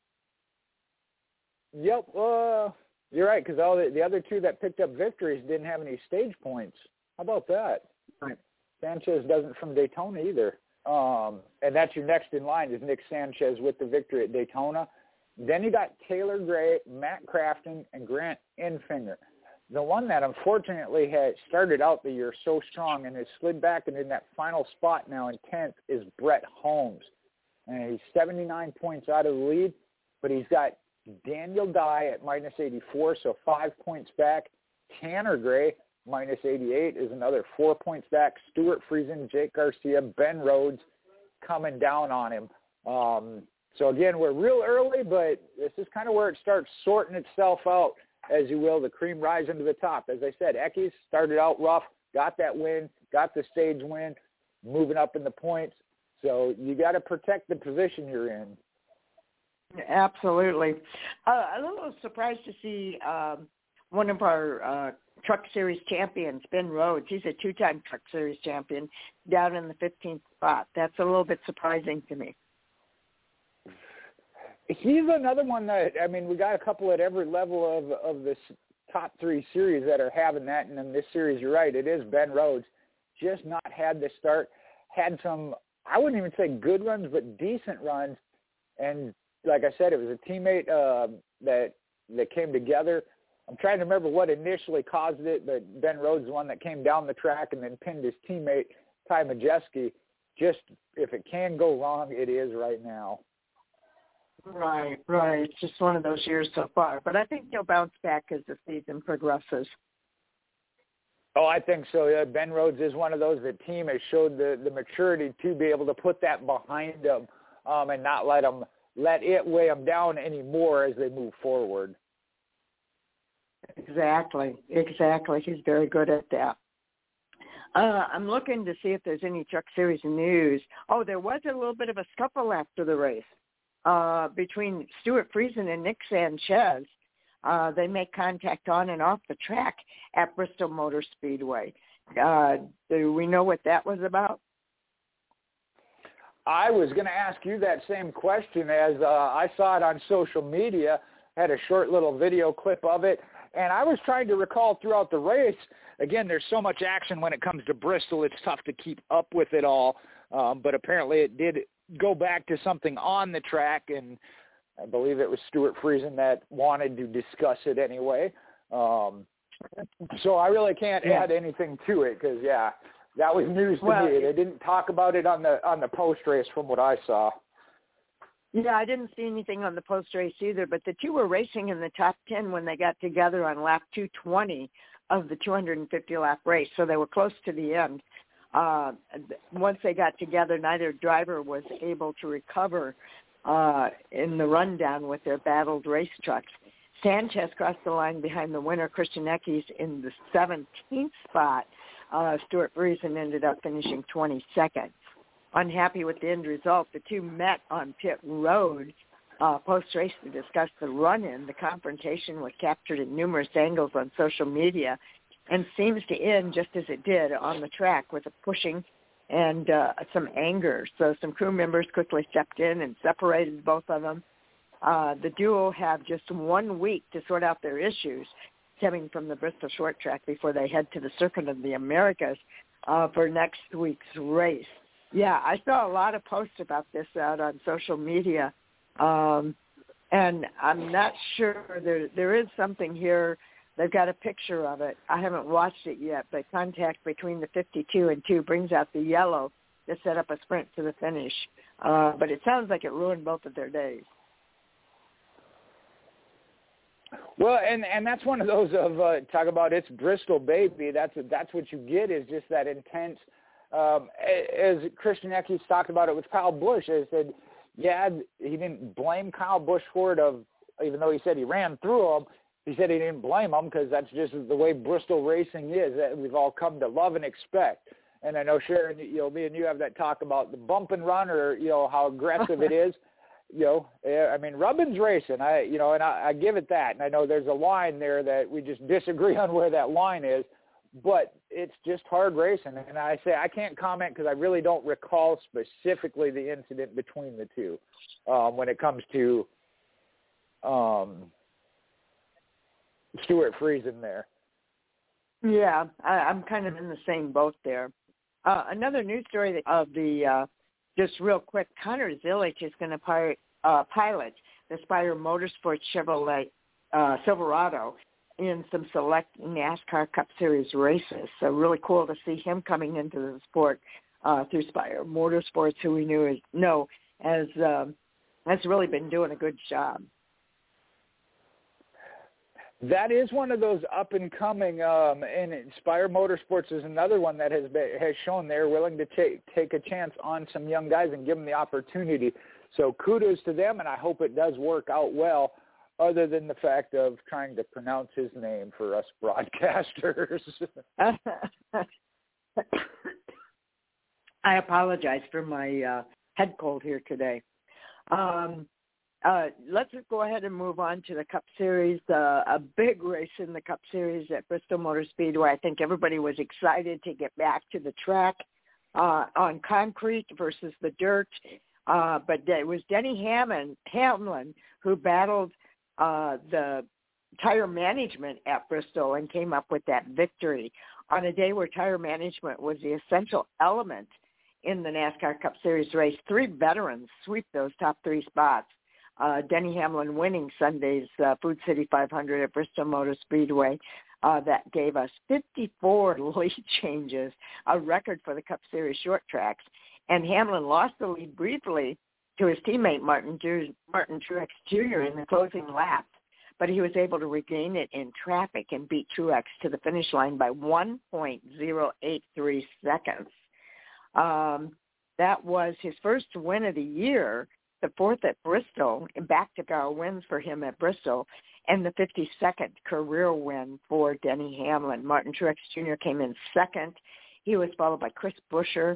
Yep, you're right, because all the other 2 that picked up victories didn't have any stage points. How about that? Right. Sanchez doesn't from Daytona either. And that's your next in line is Nick Sanchez with the victory at Daytona. Then you got Taylor Gray, Matt Crafton, and Grant Enfinger. The one that unfortunately has started out the year so strong and has slid back and in that final spot now in 10th is Brett Holmes. And he's 79 points out of the lead, but he's got Daniel Dye at minus 84, so 5 points back. Tanner Gray minus 88 is another 4-point stack. Stuart Friesen, Jake Garcia, Ben Rhodes coming down on him. So, again, we're real early, but this is kind of where it starts sorting itself out, as you will, the cream rising to the top. As I said, Eckes started out rough, got that win, got the stage win, moving up in the points. So you got to protect the position you're in. Absolutely. A little surprised to see one of our Truck Series champions, Ben Rhodes. He's a 2-time Truck Series champion, down in the 15th spot. That's a little bit surprising to me. He's another one that, I mean, we got a couple at every level of this top 3 series that are having that. And in this series, you're right, it is Ben Rhodes. Just not had the start, had some, I wouldn't even say good runs, but decent runs. And like I said, it was a teammate that came together. I'm trying to remember what initially caused it, but Ben Rhodes is the one that came down the track and then pinned his teammate, Ty Majeski. Just, if it can go wrong, it is right now. Right. It's just one of those years so far. But I think he'll bounce back as the season progresses. Oh, I think so. Yeah, Ben Rhodes is one of those. The team has showed the maturity to be able to put that behind them and not let it weigh them down anymore as they move forward. Exactly. He's very good at that. I'm looking to see if there's any Truck Series news. Oh, there was a little bit of a scuffle after the race between Stuart Friesen and Nick Sanchez. They make contact on and off the track at Bristol Motor Speedway. Do we know what that was about? I was going to ask you that same question as I saw it on social media, had a short little video clip of it, and I was trying to recall throughout the race. Again, there's so much action when it comes to Bristol, it's tough to keep up with it all, but apparently it did go back to something on the track, and I believe it was Stuart Friesen that wanted to discuss it anyway. So I really can't add anything to it because, that was news to me. They didn't talk about it on the post race from what I saw. Yeah, I didn't see anything on the post race either, but the two were racing in the top 10 when they got together on lap 220 of the 250-lap race, so they were close to the end. Once they got together, neither driver was able to recover in the rundown with their battled race trucks. Sanchez crossed the line behind the winner, Christian Eckes, in the 17th spot. Stuart Friesen ended up finishing 22nd. Unhappy with the end result, the two met on pit road post-race to discuss the run-in. The confrontation was captured in numerous angles on social media and seems to end just as it did on the track with a pushing and some anger. So some crew members quickly stepped in and separated both of them. The duo have just 1 week to sort out their issues stemming from the Bristol short track before they head to the Circuit of the Americas for next week's race. Yeah, I saw a lot of posts about this out on social media, and I'm not sure. There is something here. They've got a picture of it. I haven't watched it yet, but contact between the 52 and 2 brings out the yellow to set up a sprint to the finish. But it sounds like it ruined both of their days. Well, and that's one of those of talk about it's Bristol, baby. That's what you get is just that intense. As Christian Eckes talked about it with Kyle Busch, he said, he didn't blame Kyle Busch for it. Even though he said he ran through him, he said he didn't blame him because that's just the way Bristol racing is that we've all come to love and expect. And I know Sharon, me and you have that talk about the bump and run or how aggressive it is. I mean, Rubbin's racing. I give it that. And I know there's a line there that we just disagree on where that line is, but it's just hard racing. And I say I can't comment because I really don't recall specifically the incident between the two when it comes to Stuart Friesen there. Yeah, I'm kind of in the same boat there. Another news story of the just real quick, Connor Zilisch is going to pilot the Spire Motorsports Chevrolet Silverado in some select NASCAR Cup Series races. So really cool to see him coming into the sport through Spire Motorsports, who we know has really been doing a good job. That is one of those up and coming, and Inspire Motorsports is another one that has shown they're willing to take a chance on some young guys and give them the opportunity. So kudos to them, and I hope it does work out well, other than the fact of trying to pronounce his name for us broadcasters. I apologize for my head cold here today. Let's just go ahead and move on to the Cup Series, a big race in the Cup Series at Bristol Motor Speedway. I think everybody was excited to get back to the track on concrete versus the dirt. But it was Denny Hamlin who battled the tire management at Bristol and came up with that victory on a day where tire management was the essential element in the NASCAR Cup Series race. 3 veterans sweep those top 3 spots. Denny Hamlin winning Sunday's Food City 500 at Bristol Motor Speedway. That gave us 54 lead changes, a record for the Cup Series short tracks. And Hamlin lost the lead briefly to his teammate Martin Truex Jr. in the closing lap, but he was able to regain it in traffic and beat Truex to the finish line by 1.083 seconds. That was his first win of the year, the 4th at Bristol, back-to-back wins for him at Bristol, and the 52nd career win for Denny Hamlin. Martin Truex Jr. came in second. He was followed by Chris Buescher.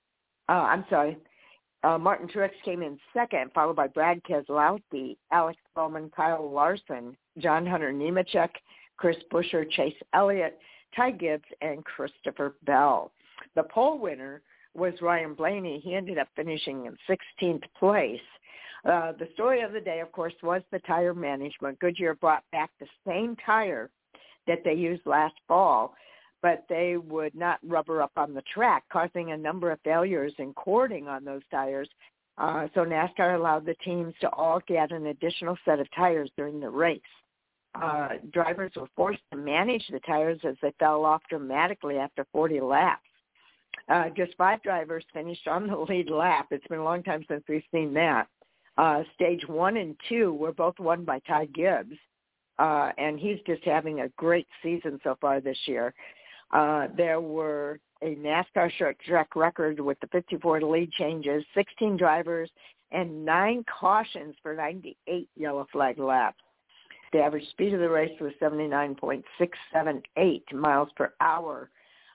Martin Truex came in second, followed by Brad Keselowski, Alex Bowman, Kyle Larson, John Hunter Nemechek, Chris Buescher, Chase Elliott, Ty Gibbs, and Christopher Bell. The pole winner was Ryan Blaney. He ended up finishing in 16th place. The story of the day, of course, was the tire management. Goodyear brought back the same tire that they used last fall, but they would not rubber up on the track, causing a number of failures in cording on those tires. So NASCAR allowed the teams to all get an additional set of tires during the race. Drivers were forced to manage the tires as they fell off dramatically after 40 laps. Just 5 drivers finished on the lead lap. It's been a long time since we've seen that. Stage 1 and 2 were both won by Ty Gibbs, and he's just having a great season so far this year. There were a NASCAR short track record with the 54 lead changes, 16 drivers, and 9 cautions for 98 yellow flag laps. The average speed of the race was 79.678 miles per hour.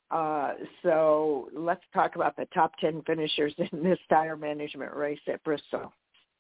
So let's talk about the top 10 finishers in this tire management race at Bristol.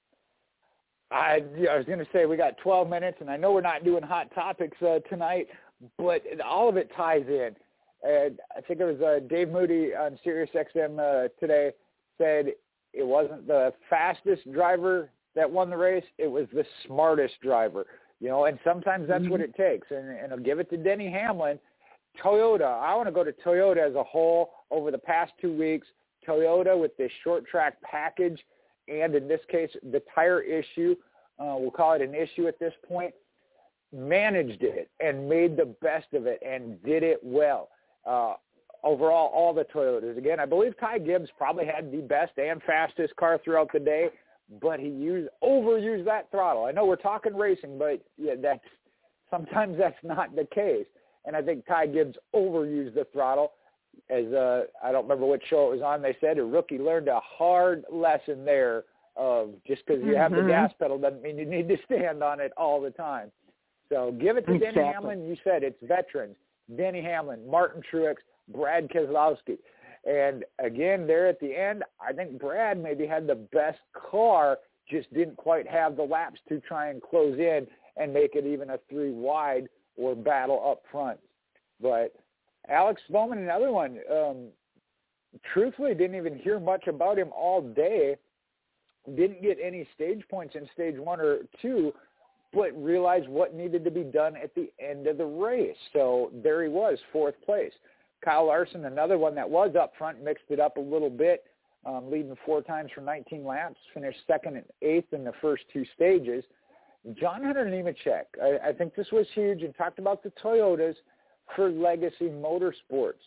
I was going to say we got 12 minutes, and I know we're not doing hot topics tonight, but all of it ties in. And I think it was Dave Moody on SiriusXM today said it wasn't the fastest driver that won the race, it was the smartest driver. You know, and sometimes that's what it takes. And I'll give it to Denny Hamlin. Toyota, I want to go to Toyota as a whole over the past 2 weeks. Toyota with this short track package and in this case the tire issue, we'll call it an issue at this point, managed it and made the best of it and did it well. Overall, all the Toyotas. Again, I believe Ty Gibbs probably had the best and fastest car throughout the day, but he overused that throttle. I know we're talking racing, but yeah, sometimes that's not the case. And I think Ty Gibbs overused the throttle. As I don't remember what show it was on, they said a rookie learned a hard lesson there of just because you have the gas pedal doesn't mean you need to stand on it all the time. So give it to Denny Hamlin. You said it's veterans. Denny Hamlin, Martin Truex, Brad Keselowski. And again, there at the end, I think Brad maybe had the best car, just didn't quite have the laps to try and close in and make it even a 3 wide or battle up front. But Alex Bowman, another one, truthfully didn't even hear much about him all day, didn't get any stage points in stage 1 or 2, but realized what needed to be done at the end of the race. So there he was, 4th place. Kyle Larson, another one that was up front, mixed it up a little bit, leading 4 times for 19 laps, finished 2nd and 8th in the first 2 stages. John Hunter Nemechek, I think this was huge, and talked about the Toyotas for Legacy Motorsports.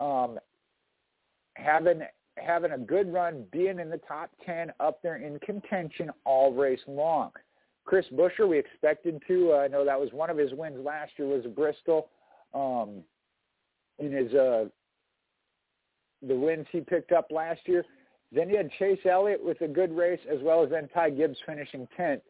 Having a good run, being in the top 10, up there in contention all race long. Chris Buescher, we expected to. I know that was one of his wins last year was Bristol. In his the wins he picked up last year. Then you had Chase Elliott with a good race, as well as then Ty Gibbs finishing 10th.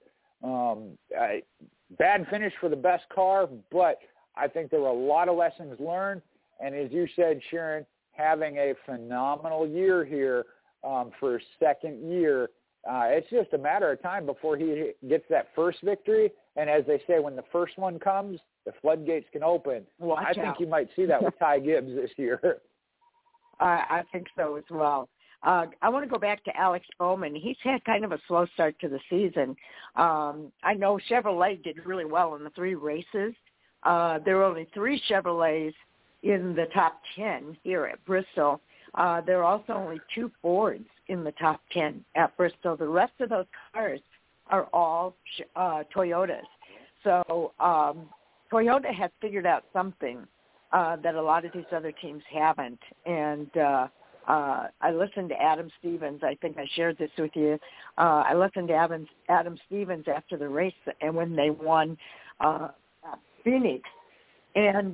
Bad finish for the best car, but I think there were a lot of lessons learned. And as you said, Sharon, having a phenomenal year here for his second year. It's just a matter of time before he gets that first victory. And as they say, when the first one comes, the floodgates can open. I think you might see that with Ty Gibbs this year. I think so as well. I want to go back to Alex Bowman. He's had kind of a slow start to the season. I know Chevrolet did really well in the 3 races. There were only 3 Chevrolets in the top 10 here at Bristol. There are also only 2 Fords in the top 10 at Bristol. The rest of those cars are all Toyotas. So Toyota has figured out something that a lot of these other teams haven't. And I listened to Adam Stevens. I think I shared this with you. I listened to Adam Stevens after the race and when they won Phoenix. And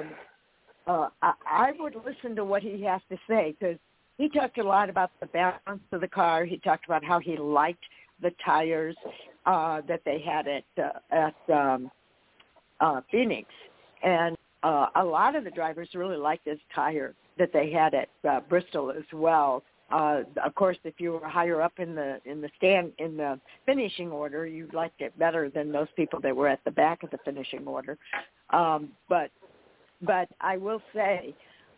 I would listen to what he has to say because he talked a lot about the balance of the car. He talked about how he liked the tires that they had at Phoenix. And a lot of the drivers really liked this tire that they had at Bristol as well. Of course, if you were higher up in the finishing order, you liked it better than those people that were at the back of the finishing order. But I will say,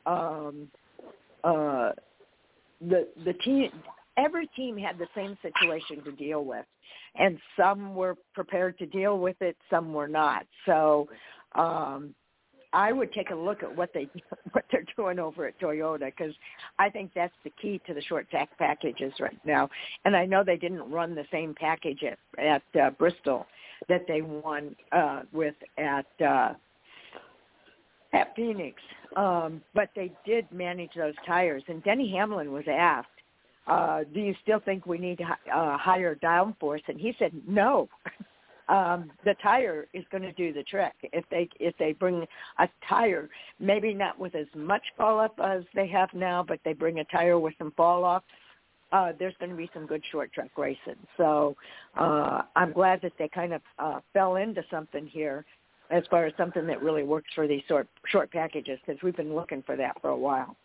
the team, every team had the same situation to deal with, and some were prepared to deal with it, some were not. So I would take a look at what they're doing over at Toyota because I think that's the key to the short track packages right now. And I know they didn't run the same package at Bristol that they won with at Phoenix, but they did manage those tires. And Denny Hamlin was asked, do you still think we need higher downforce? And he said, no. The tire is going to do the trick. If they bring a tire, maybe not with as much fall up as they have now, but they bring a tire with some fall off, there's going to be some good short track racing. So I'm glad that they kind of fell into something here as far as something that really works for these short packages because we've been looking for that for a while.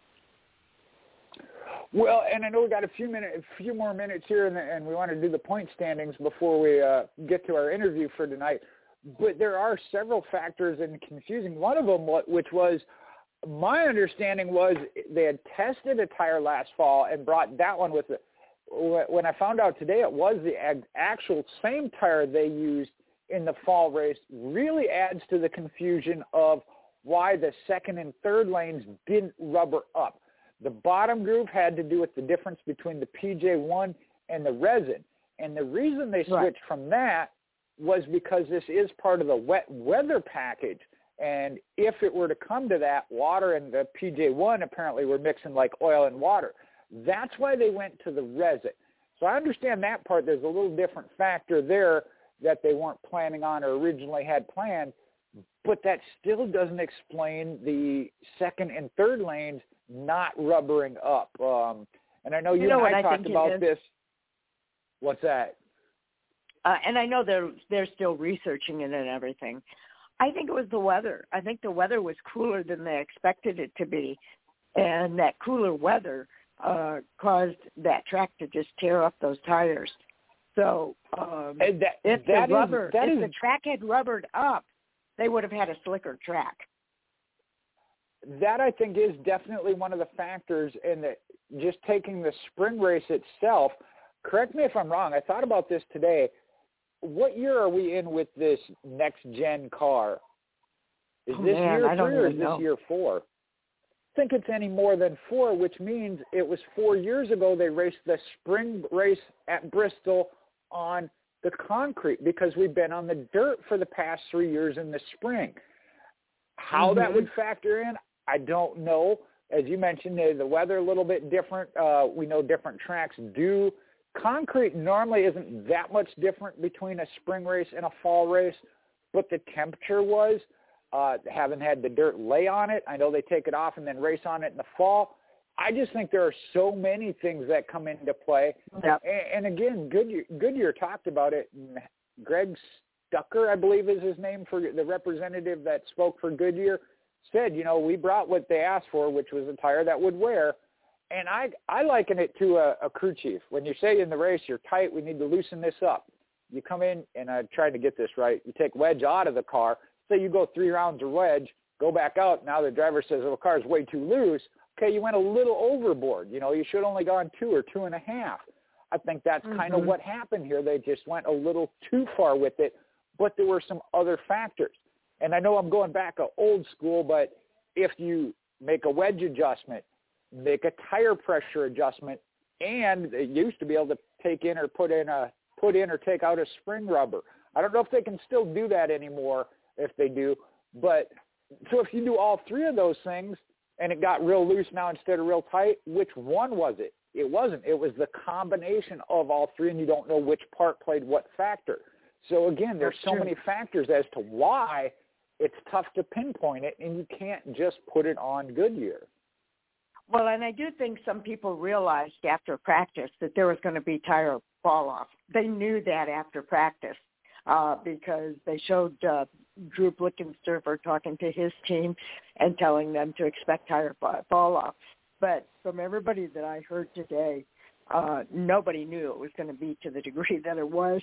Well, and I know we got a few more minutes here, and we want to do the point standings before we get to our interview for tonight. But there are several factors in confusing. One of them, which was my understanding, was they had tested a tire last fall and brought that one with it. When I found out today, it was the actual same tire they used in the fall race. Really adds to the confusion of why the second and third lanes didn't rubber up. The bottom groove had to do with the difference between the PJ1 and the resin. And the reason they switched from that was because this is part of the wet weather package. And if it were to come to that, water and the PJ1 apparently were mixing like oil and water. That's why they went to the resin. So I understand that part. There's a little different factor there that they weren't planning on or originally had planned. But that still doesn't explain the second and third lanes not rubbering up. And I know you and I talked about this. What's that? And I know they're still researching it and everything. I think it was the weather. I think the weather was cooler than they expected it to be. And that cooler weather caused that track to just tear up those tires. So if the track had rubbered up, they would have had a slicker track. That, I think, is definitely one of the factors in just taking the spring race itself. Correct me if I'm wrong. I thought about this today. What year are we in with this next-gen car? Is this year 3 or is this year 4? I think it's any more than 4, which means it was 4 years ago they raced the spring race at Bristol on the concrete because we've been on the dirt for the past 3 years in the spring. How that would factor in, I don't know. As you mentioned, the weather a little bit different. We know different tracks do concrete normally isn't that much different between a spring race and a fall race, but the temperature was. Haven't had the dirt lay on it. I know they take it off and then race on it in the fall. I just think there are so many things that come into play. Yep. And again, Goodyear talked about it. Greg Stucker, I believe is his name, for the representative that spoke for Goodyear, said, we brought what they asked for, which was a tire that would wear. And I liken it to a crew chief. When you say in the race, you're tight, we need to loosen this up. You come in, and I'm trying to get this right, you take wedge out of the car. Say you go 3 rounds of wedge, go back out. Now the driver says, the car's way too loose. Okay, you went a little overboard. You should have only gone 2 or 2.5. I think that's kind of what happened here. They just went a little too far with it, but there were some other factors. And I know I'm going back to old school, but if you make a wedge adjustment, make a tire pressure adjustment, and they used to be able to take in or put in or take out a spring rubber. I don't know if they can still do that anymore, if they do. But so if you do all 3 of those things and it got real loose now instead of real tight, which one was it? It wasn't. It was the combination of all 3, and you don't know which part played what factor. So, again, there's so many factors as to why it's tough to pinpoint it, and you can't just put it on Goodyear. Well, and I do think some people realized after practice that there was going to be tire fall-off. They knew that after practice because they showed Drew Blickensturfer talking to his team and telling them to expect tire fall-off. But from everybody that I heard today, nobody knew it was going to be to the degree that it was.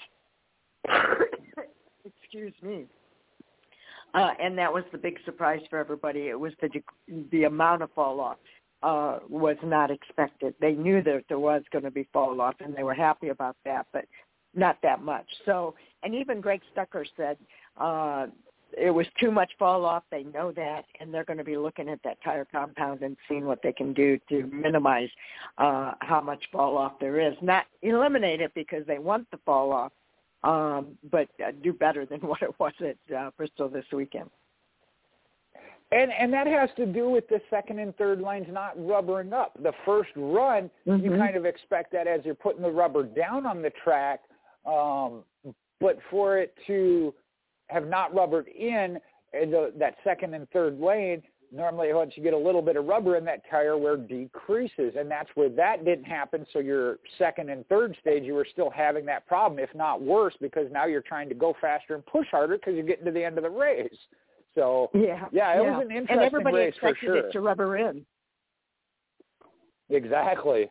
Excuse me. And that was the big surprise for everybody. It was the amount of fall-off. Was not expected. They knew that there was going to be fall off, and they were happy about that, but not that much. So, and even Greg Stucker said it was too much fall off. They know that, and they're going to be looking at that tire compound and seeing what they can do to minimize how much fall off there is. Not eliminate it because they want the fall off, but do better than what it was at Bristol this weekend. And that has to do with the second and third lanes not rubbering up. The first run, you kind of expect that as you're putting the rubber down on the track, but for it to have not rubbered in that second and third lane, normally once you get a little bit of rubber in that tire, wear decreases, and that's where that didn't happen. So your second and third stage, you were still having that problem, if not worse, because now you're trying to go faster and push harder because you're getting to the end of the race. So, it was an interesting race for sure. And everybody expected it to rubber in. Exactly.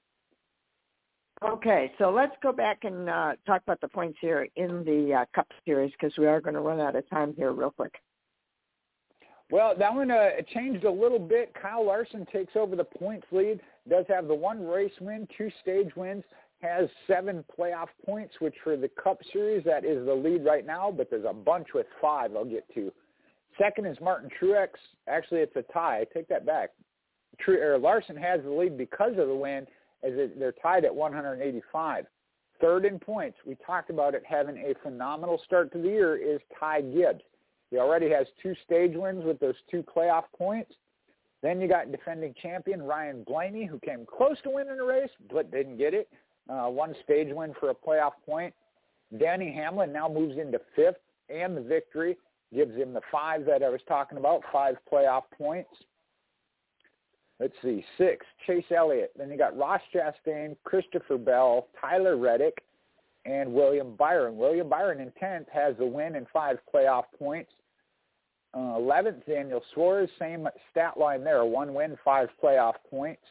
Okay, so let's go back and talk about the points here in the Cup Series because we are going to run out of time here real quick. Well, that one changed a little bit. Kyle Larson takes over the points lead, does have the 1 race win, 2 stage wins, has 7 playoff points, which for the Cup Series, that is the lead right now, but there's a bunch with 5 I'll get to. Second is Martin Truex. Actually, it's a tie. I take that back. Larson has the lead because of the win, as they're tied at 185. Third in points, we talked about it having a phenomenal start to the year, is Ty Gibbs. He already has 2 stage wins with those 2 playoff points. Then you got defending champion Ryan Blaney, who came close to winning the race, but didn't get it. 1 stage win for a playoff point. Danny Hamlin now moves into 5th and the victory. Gives him the 5 that I was talking about, 5 playoff points. Let's see, 6, Chase Elliott. Then you got Ross Chastain, Christopher Bell, Tyler Reddick, and William Byron. William Byron in 10th has the win and 5 playoff points. 11th, Daniel Suarez, same stat line there, 1 win, 5 playoff points.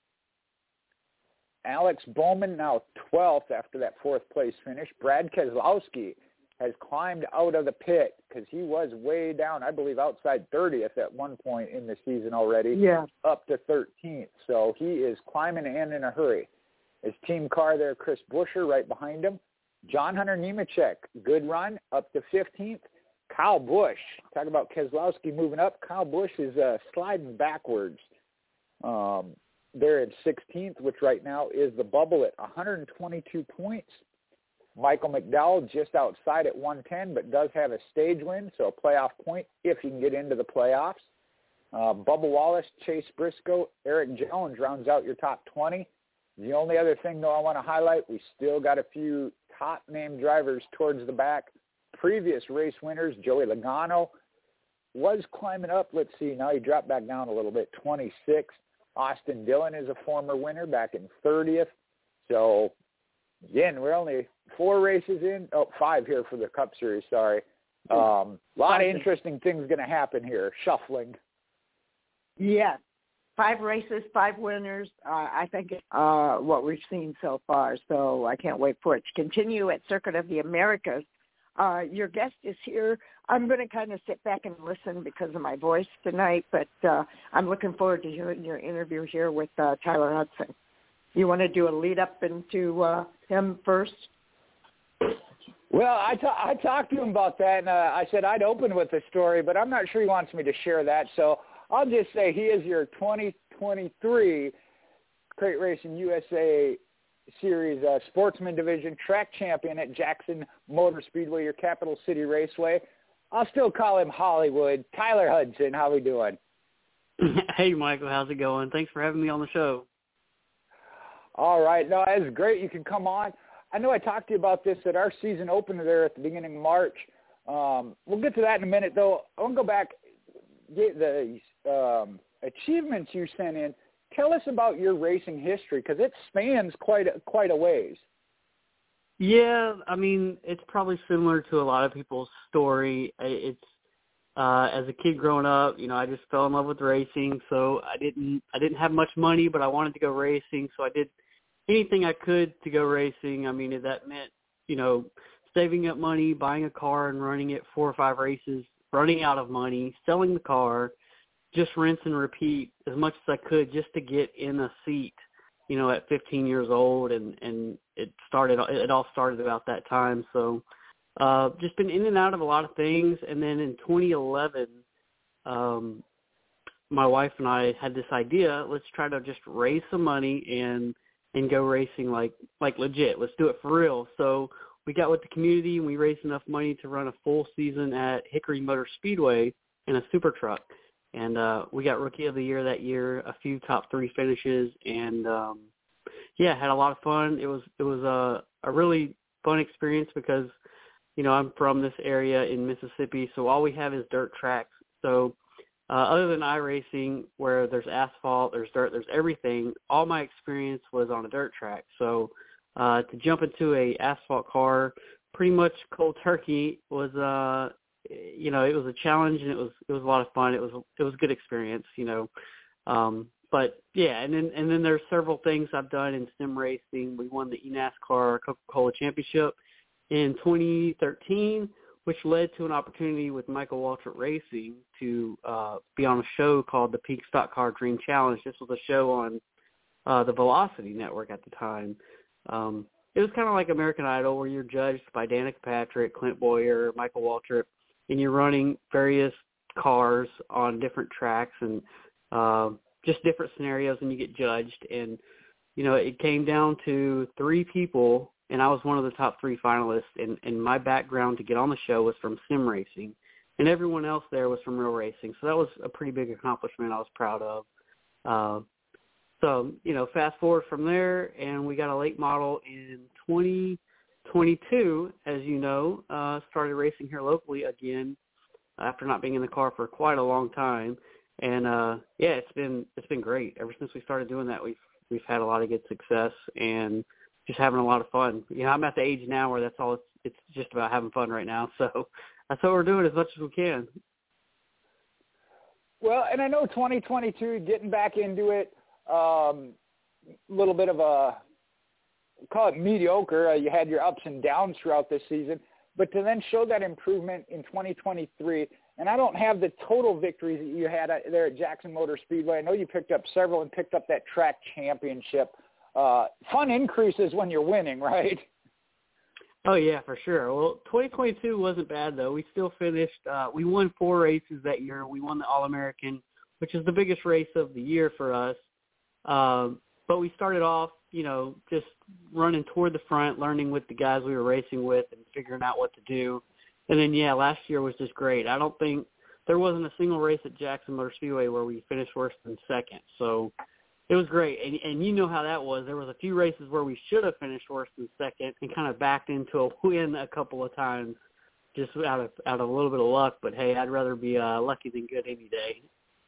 Alex Bowman now 12th after that 4th place finish. Brad Keselowski has climbed out of the pit because he was way down, I believe, outside 30th at one point in the season already, up to 13th. So he is climbing and in a hurry. His team car there, Chris Buescher, right behind him. John Hunter Nemechek, good run, up to 15th. Kyle Busch, talk about Keselowski moving up. Kyle Busch is sliding backwards. They're at 16th, which right now is the bubble at 122 points. Michael McDowell just outside at 110, but does have a stage win, so a playoff point if he can get into the playoffs. Bubba Wallace, Chase Briscoe, Eric Jones rounds out your top 20. The only other thing, though, I want to highlight, we still got a few top-name drivers towards the back. Previous race winners, Joey Logano was climbing up. Let's see, now he dropped back down a little bit, 26th. Austin Dillon is a former winner back in 30th. So, again, we're only 5 here for the Cup Series, sorry. A lot of interesting things going to happen here, shuffling. Yes. 5 races, 5 winners. I think what we've seen so far, so I can't wait for it to continue at Circuit of the Americas. Your guest is here. I'm going to kind of sit back and listen because of my voice tonight, but I'm looking forward to hearing your interview here with Tyler Hudson. You want to do a lead-up into him first? Well, I talked to him about that, and I said I'd open with a story, but I'm not sure he wants me to share that, so I'll just say he is your 2023 Crate Racing USA Series Sportsman Division track champion at Jackson Motor Speedway, your Capital City Raceway. I'll still call him Hollywood. Tyler Hudson, how we doing? Hey, Michael, how's it going? Thanks for having me on the show. All right. No, it's great you can come on. I know I talked to you about this at our season opener there at the beginning of March. We'll get to that in a minute, though. I want to go back, get the achievements you sent in. Tell us about your racing history because it spans quite a ways. Yeah, I mean, it's probably similar to a lot of people's story. It's as a kid growing up, I just fell in love with racing. So I didn't have much money, but I wanted to go racing. So I did anything I could to go racing. I mean, that meant, saving up money, buying a car and running it 4 or 5 races, running out of money, selling the car, just rinse and repeat as much as I could just to get in a seat, at 15 years old. And it all started about that time. So just been in and out of a lot of things. And then in 2011, my wife and I had this idea, let's try to just raise some money and go racing like legit. Let's do it for real. So we got with the community and we raised enough money to run a full season at Hickory Motor Speedway in a super truck. And we got Rookie of the Year that year, a few top 3 finishes, and had a lot of fun. It was a really fun experience because, I'm from this area in Mississippi, so all we have is dirt tracks. So other than iRacing, where there's asphalt, there's dirt, there's everything, all my experience was on a dirt track. So to jump into a asphalt car, pretty much cold turkey was it was a challenge and it was a lot of fun. It was a good experience, but yeah, and then there's several things I've done in sim racing. We won the eNASCAR Coca-Cola Championship in 2013, which led to an opportunity with Michael Waltrip Racing to be on a show called the Peak Stock Car Dream Challenge. This was a show on the Velocity Network at the time. It was kind of like American Idol, where you're judged by Danica Patrick, Clint Boyer, Michael Waltrip, and you're running various cars on different tracks and just different scenarios, and you get judged. And, it came down to 3 people, and I was one of the top 3 finalists. And my background to get on the show was from sim racing, and everyone else there was from real racing. So that was a pretty big accomplishment I was proud of. So, fast forward from there, and we got a late model in 2022, as you know, started racing here locally again after not being in the car for quite a long time. And it's been great. Ever since we started doing that, we've had a lot of good success and just having a lot of fun. I'm at the age now where that's all it's just about having fun right now. So that's what we're doing as much as we can. Well, and I know 2022, getting back into it, a little bit of a, call it mediocre. You had your ups and downs throughout this season, but to then show that improvement in 2023, and I don't have the total victories that you had there at Jackson Motor Speedway. I know you picked up several and picked up that track championship. Fun increases when you're winning, right? Oh, yeah, for sure. Well, 2022 wasn't bad, though. We still finished. We won 4 races that year. We won the All-American, which is the biggest race of the year for us. But we started off, just running toward the front, learning with the guys we were racing with and figuring out what to do. And then, last year was just great. I don't think there wasn't a single race at Jackson Motor Speedway where we finished worse than second. So It was great, and you know how that was. There was a few races where we should have finished worse than second and kind of backed into a win a couple of times just out of a little bit of luck. But, hey, I'd rather be lucky than good any day.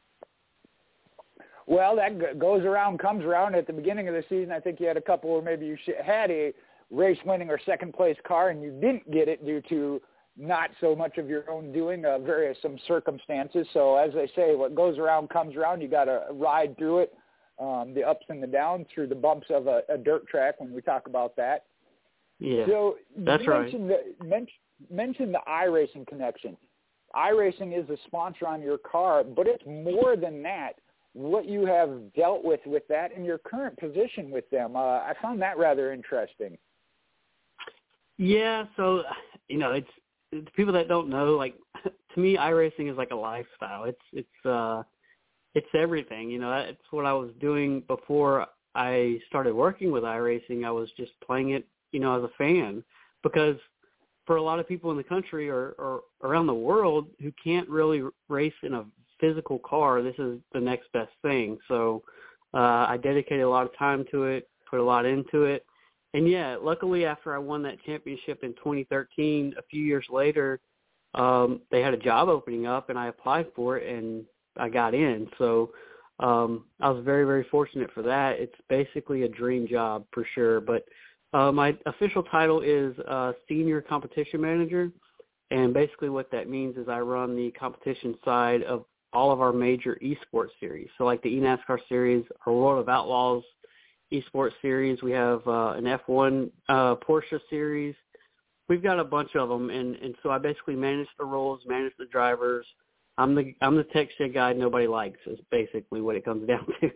Well, that goes around, comes around. At the beginning of the season, I think you had a couple where maybe you had a race-winning or second-place car and you didn't get it due to not so much of your own doing, some circumstances. So, as they say, what goes around comes around. You got to ride through it. The ups and the downs through the bumps of a dirt track when we talk about that. Yeah, so that's right. Mention the iRacing connection. iRacing is a sponsor on your car, but it's more than that. What you have dealt with that and your current position with them, I found that rather interesting. Yeah, so, it's people that don't know, like, to me, iRacing is like a lifestyle. It's everything. It's what I was doing before I started working with iRacing. I was just playing it, as a fan, because for a lot of people in the country or around the world who can't really race in a physical car, this is the next best thing. So I dedicated a lot of time to it, put a lot into it. And, yeah, luckily after I won that championship in 2013, a few years later, they had a job opening up, and I applied for it, and I got in. So I was very, very fortunate for that. It's basically a dream job for sure. But my official title is Senior Competition Manager, and basically what that means is I run the competition side of all of our major esports series. So like the eNASCAR series, our World of Outlaws esports series, we have an F1 Porsche series. We've got a bunch of them, and so I basically manage the roles, manage the drivers. I'm the tech shit guy nobody likes is basically what it comes down to.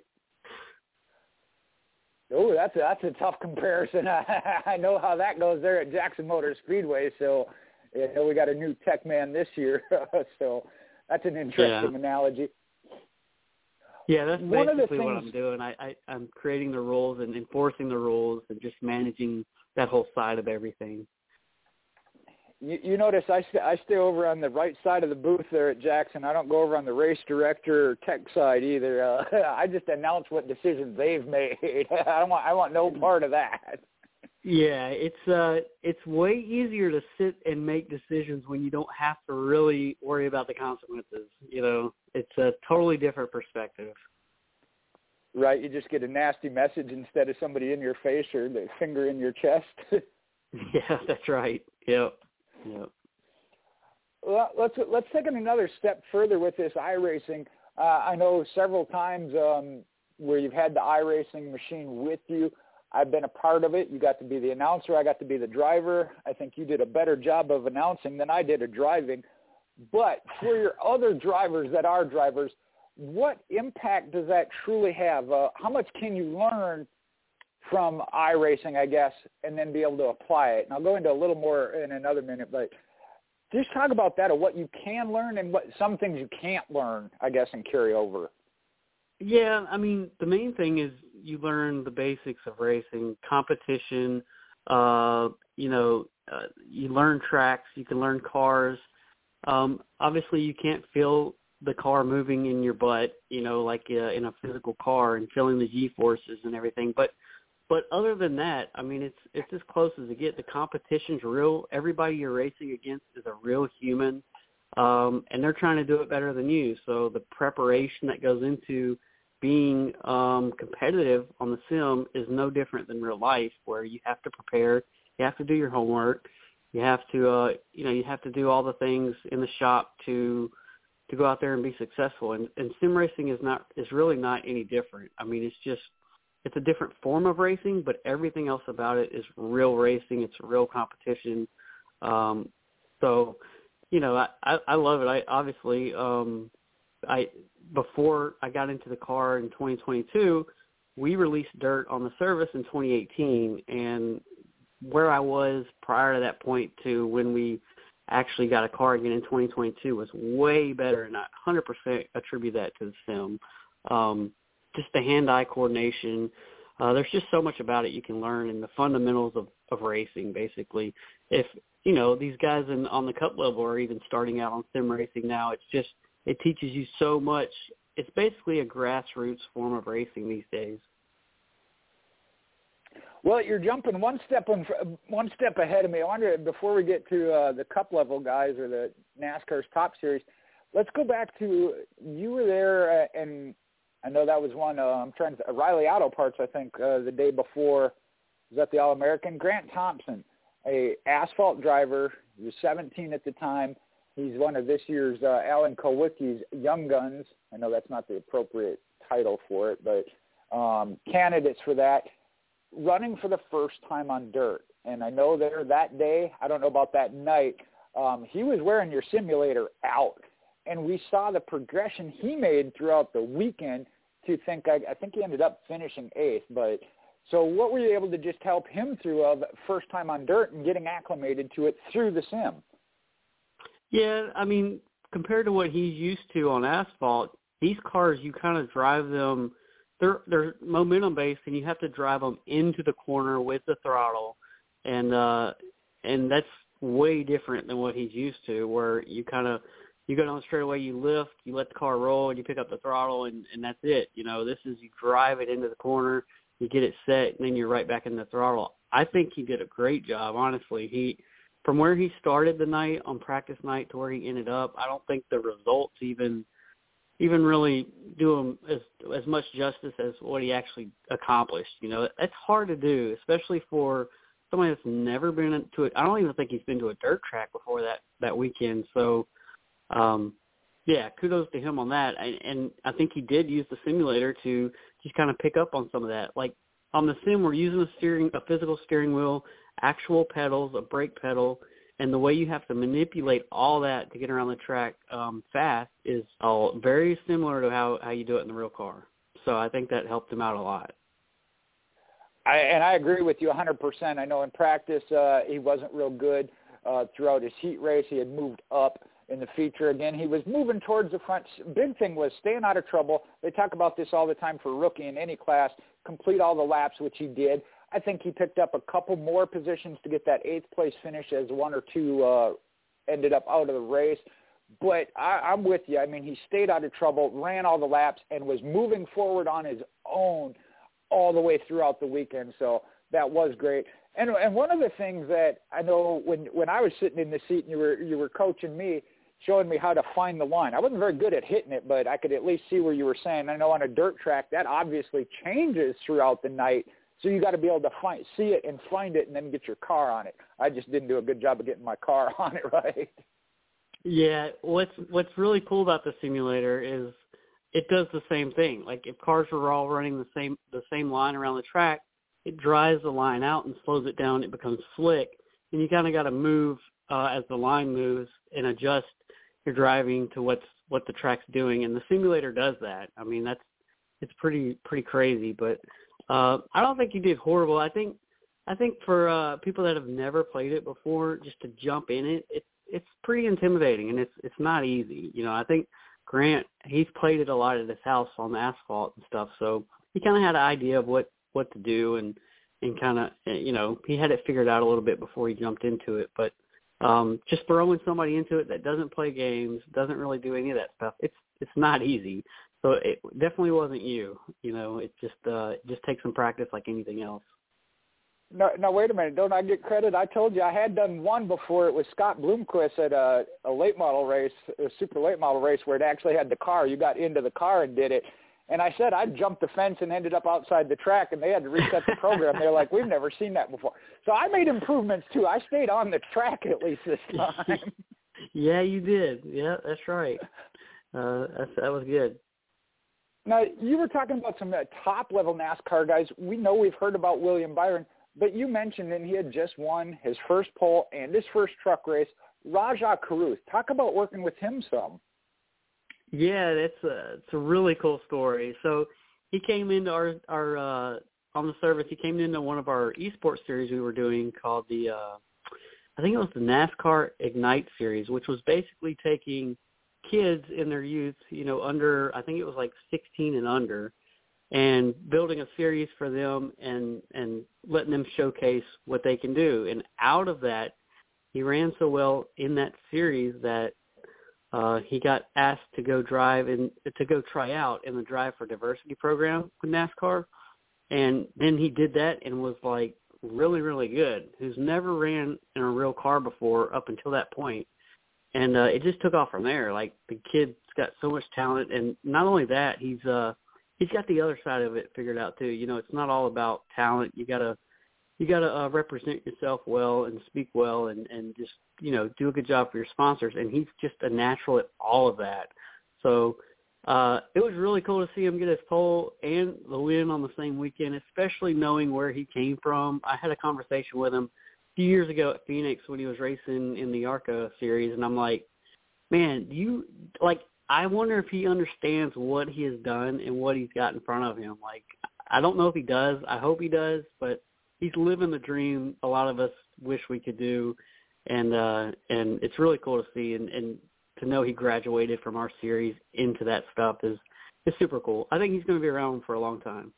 Oh, that's a tough comparison. I know how that goes there at Jackson Motor Speedway. So, we got a new tech man this year. So that's an interesting analogy. Yeah, that's basically what I'm doing. I'm creating the rules and enforcing the rules and just managing that whole side of everything. You notice I stay over on the right side of the booth there at Jackson. I don't go over on the race director or tech side either. I just announce what decisions they've made. I want no part of that. Yeah, it's way easier to sit and make decisions when you don't have to really worry about the consequences. It's a totally different perspective. Right, you just get a nasty message instead of somebody in your face or the finger in your chest. Yeah, that's right. Yep. Well, let's take it another step further with this iRacing. I know several times where you've had the iRacing machine with you. I've been a part of it. You got to be the announcer. I got to be the driver. I think you did a better job of announcing than I did of driving. But for your other drivers that are drivers, what impact does that truly have? How much can you learn from iRacing, I guess, and then be able to apply it? And I'll go into a little more in another minute, but just talk about that, of what you can learn and what some things you can't learn, I guess, and carry over. Yeah, I mean, the main thing is you learn the basics of racing, competition, you learn tracks, you can learn cars. Obviously, you can't feel the car moving in your butt, like in a physical car and feeling the G-forces and everything. But other than that, I mean, it's as close as it gets. The competition's real. Everybody you're racing against is a real human, and they're trying to do it better than you. So the preparation that goes into being competitive on the sim is no different than real life, where you have to prepare, you have to do your homework, you have to you have to do all the things in the shop to go out there and be successful. And sim racing is really not any different. I mean, it's a different form of racing, but everything else about it is real racing. It's real competition. So, I love it. Before I got into the car in 2022, we released dirt on the service in 2018, and where I was prior to that point to when we actually got a car again in 2022 was way better, and I 100% attribute that to the sim. Just the hand-eye coordination. There's just so much about it you can learn, and the fundamentals of racing, basically. If, these guys on the cup level are even starting out on sim racing now, it teaches you so much it's basically a grassroots form of racing these days. Well, you're jumping one step ahead of me. I wonder, before we get to the Cup level guys or the NASCAR's Top Series, let's go back to, you were there, and I know that was one, Riley Auto Parts, I think, the day before, was at the All-American. Grant Thompson, a asphalt driver, he was 17 at the time. He's one of this year's Alan Kulwicki's Young Guns. I know that's not the appropriate title for it, but candidates for that, running for the first time on dirt. And I know there that day, I don't know about that night, he was wearing your simulator out. And we saw the progression he made throughout the weekend to think, I think he ended up finishing 8th. But so what were you able to just help him through of first time on dirt and getting acclimated to it through the sim? Yeah, I mean, compared to what he's used to on asphalt, these cars, you kind of drive them, they're momentum based, and you have to drive them into the corner with the throttle, and that's way different than what he's used to, where you go down the straightaway, you lift, you let the car roll, and you pick up the throttle, and that's it. You know, this is you drive it into the corner, you get it set, and then you're right back in the throttle. I think he did a great job, honestly. From where he started the night on practice night to where he ended up, I don't think the results even really do him as much justice as what he actually accomplished. You know, that's hard to do, especially for somebody that's never been to it. I don't even think he's been to a dirt track before that weekend. So, yeah, kudos to him on that. And I think he did use the simulator to just kind of pick up on some of that. Like on the sim, we're using a physical steering wheel, actual pedals, a brake pedal, and the way you have to manipulate all that to get around the track fast is all very similar to how you do it in the real car. So I think that helped him out a lot. I agree with you 100%. I know in practice he wasn't real good throughout his heat race. He had moved up in the feature. Again, he was moving towards the front. Big thing was staying out of trouble. They talk about this all the time for a rookie in any class, complete all the laps, which he did. I think he picked up a couple more positions to get that 8th place finish as one or two ended up out of the race. But I'm with you. I mean, he stayed out of trouble, ran all the laps, and was moving forward on his own all the way throughout the weekend. So that was great. And one of the things that I know when I was sitting in the seat and you were coaching me, showing me how to find the line. I wasn't very good at hitting it, but I could at least see where you were saying. I know on a dirt track that obviously changes throughout the night. So you got to be able to see it and find it and then get your car on it. I just didn't do a good job of getting my car on it right. Yeah, what's really cool about the simulator is it does the same thing. Like if cars were all running the same line around the track, it dries the line out and slows it down. It becomes slick, and you kind of got to move as the line moves and adjust your driving to what the track's doing. And the simulator does that. I mean, it's pretty crazy, but. I don't think you did horrible. I think for people that have never played it before, just to jump in it's pretty intimidating, and it's not easy. You know, I think Grant, he's played it a lot at his house on the asphalt and stuff, so he kind of had an idea of what to do, and kind of, you know, he had it figured out a little bit before he jumped into it. But just throwing somebody into it that doesn't play games, doesn't really do any of that stuff, it's not easy. So it definitely wasn't you. You know, it just takes some practice like anything else. No, wait a minute. Don't I get credit? I told you I had done one before. It was Scott Bloomquist at a late model race, a super late model race, where it actually had the car. You got into the car and did it. And I said I jumped the fence and ended up outside the track, and they had to reset the program. They're like, we've never seen that before. So I made improvements, too. I stayed on the track at least this time. Yeah, you did. Yeah, that's right. That was good. Now, you were talking about some top-level NASCAR guys. We know we've heard about William Byron, but you mentioned that he had just won his first pole and his first truck race, Rajah Caruth. Talk about working with him some. Yeah, it's a really cool story. So he came into our on the service. He came into one of our esports series we were doing called I think it was the NASCAR Ignite series, which was basically taking kids in their youth, you know, under, I think it was like 16 and under, and building a series for them and letting them showcase what they can do. And out of that, he ran so well in that series that he got asked to go try out in the Drive for Diversity program with NASCAR. And then he did that and was like really, really good. Who's never ran in a real car before up until that point. And it just took off from there. Like, the kid's got so much talent, and not only that, he's got the other side of it figured out too. You know, it's not all about talent. You gotta represent yourself well and speak well, and just, you know, do a good job for your sponsors. And he's just a natural at all of that. So it was really cool to see him get his pole and the win on the same weekend, especially knowing where he came from. I had a conversation with him a few years ago at Phoenix when he was racing in the ARCA series, and I'm like, man, I wonder if he understands what he has done and what he's got in front of him. Like, I don't know if he does. I hope he does, but he's living the dream a lot of us wish we could do, and it's really cool to see, and to know he graduated from our series into that stuff is super cool. I think he's going to be around for a long time.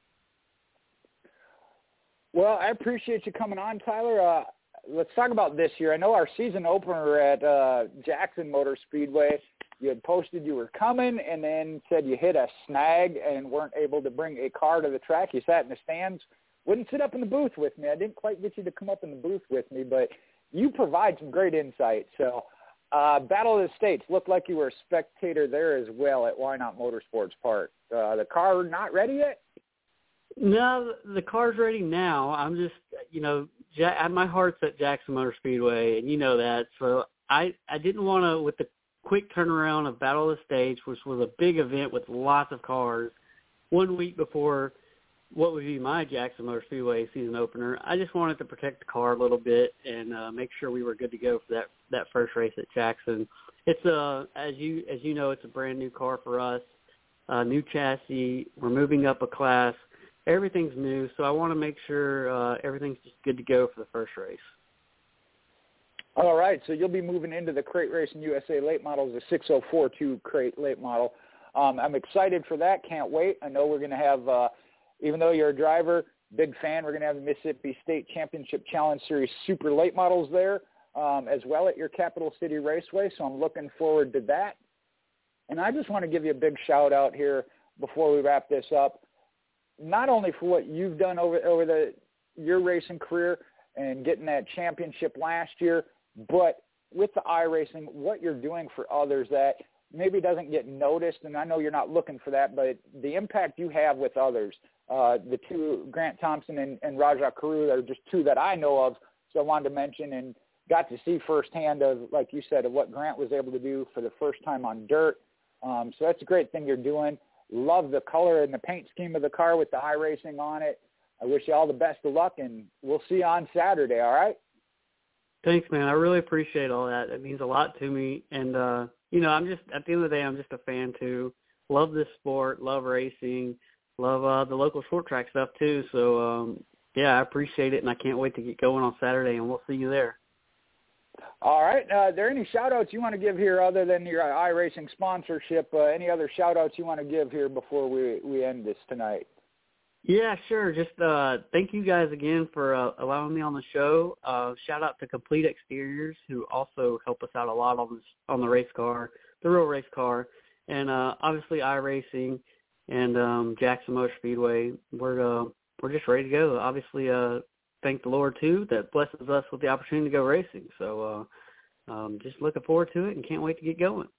Well, I appreciate you coming on, Tyler. Let's talk about this year. I know our season opener at Jackson Motor Speedway, you had posted you were coming and then said you hit a snag and weren't able to bring a car to the track. You sat in the stands, wouldn't sit up in the booth with me. I didn't quite get you to come up in the booth with me, but you provide some great insight. So Battle of the States, looked like you were a spectator there as well at Why Not Motorsports Park. The car not ready yet? No, the car's ready now. I'm just, you know, my heart's at Jackson Motor Speedway, and you know that. So I didn't want to, with the quick turnaround of Battle of the States, which was a big event with lots of cars, 1 week before what would be my Jackson Motor Speedway season opener, I just wanted to protect the car a little bit and make sure we were good to go for that first race at Jackson. It's as you know, it's a brand new car for us, new chassis. We're moving up a class. Everything's new, so I want to make sure everything's just good to go for the first race. All right, so you'll be moving into the Crate Racing USA late models, the 6042 Crate late model. I'm excited for that. Can't wait. I know we're going to have, even though you're a driver, big fan, we're going to have the Mississippi State Championship Challenge Series super late models there as well at your Capital City Raceway, so I'm looking forward to that. And I just want to give you a big shout-out here before we wrap this up, not only for what you've done over your racing career and getting that championship last year, but with the iRacing, what you're doing for others that maybe doesn't get noticed, and I know you're not looking for that, but the impact you have with others, the two, Grant Thompson and Rajah Carew, are just two that I know of, so I wanted to mention and got to see firsthand of, like you said, of what Grant was able to do for the first time on dirt. So that's a great thing you're doing. Love the color and the paint scheme of the car with the iRacing on it. I wish you all the best of luck, and we'll see you on Saturday, all right? Thanks, man. I really appreciate all that. It means a lot to me. And, you know, I'm just, at the end of the day, I'm just a fan too. Love this sport, love racing, love the local short track stuff too. So, yeah, I appreciate it, and I can't wait to get going on Saturday, and we'll see you there. All right. Are there any shout-outs you want to give here other than your iRacing sponsorship? Any other shout-outs you want to give here before we end this tonight? Yeah, sure. Just thank you guys again for allowing me on the show. Shout out to Complete Exteriors, who also help us out a lot on the race car, the real race car, and obviously iRacing and Jackson Motor Speedway. We're just ready to go. Obviously, thank the Lord too that blesses us with the opportunity to go racing. So just looking forward to it and can't wait to get going.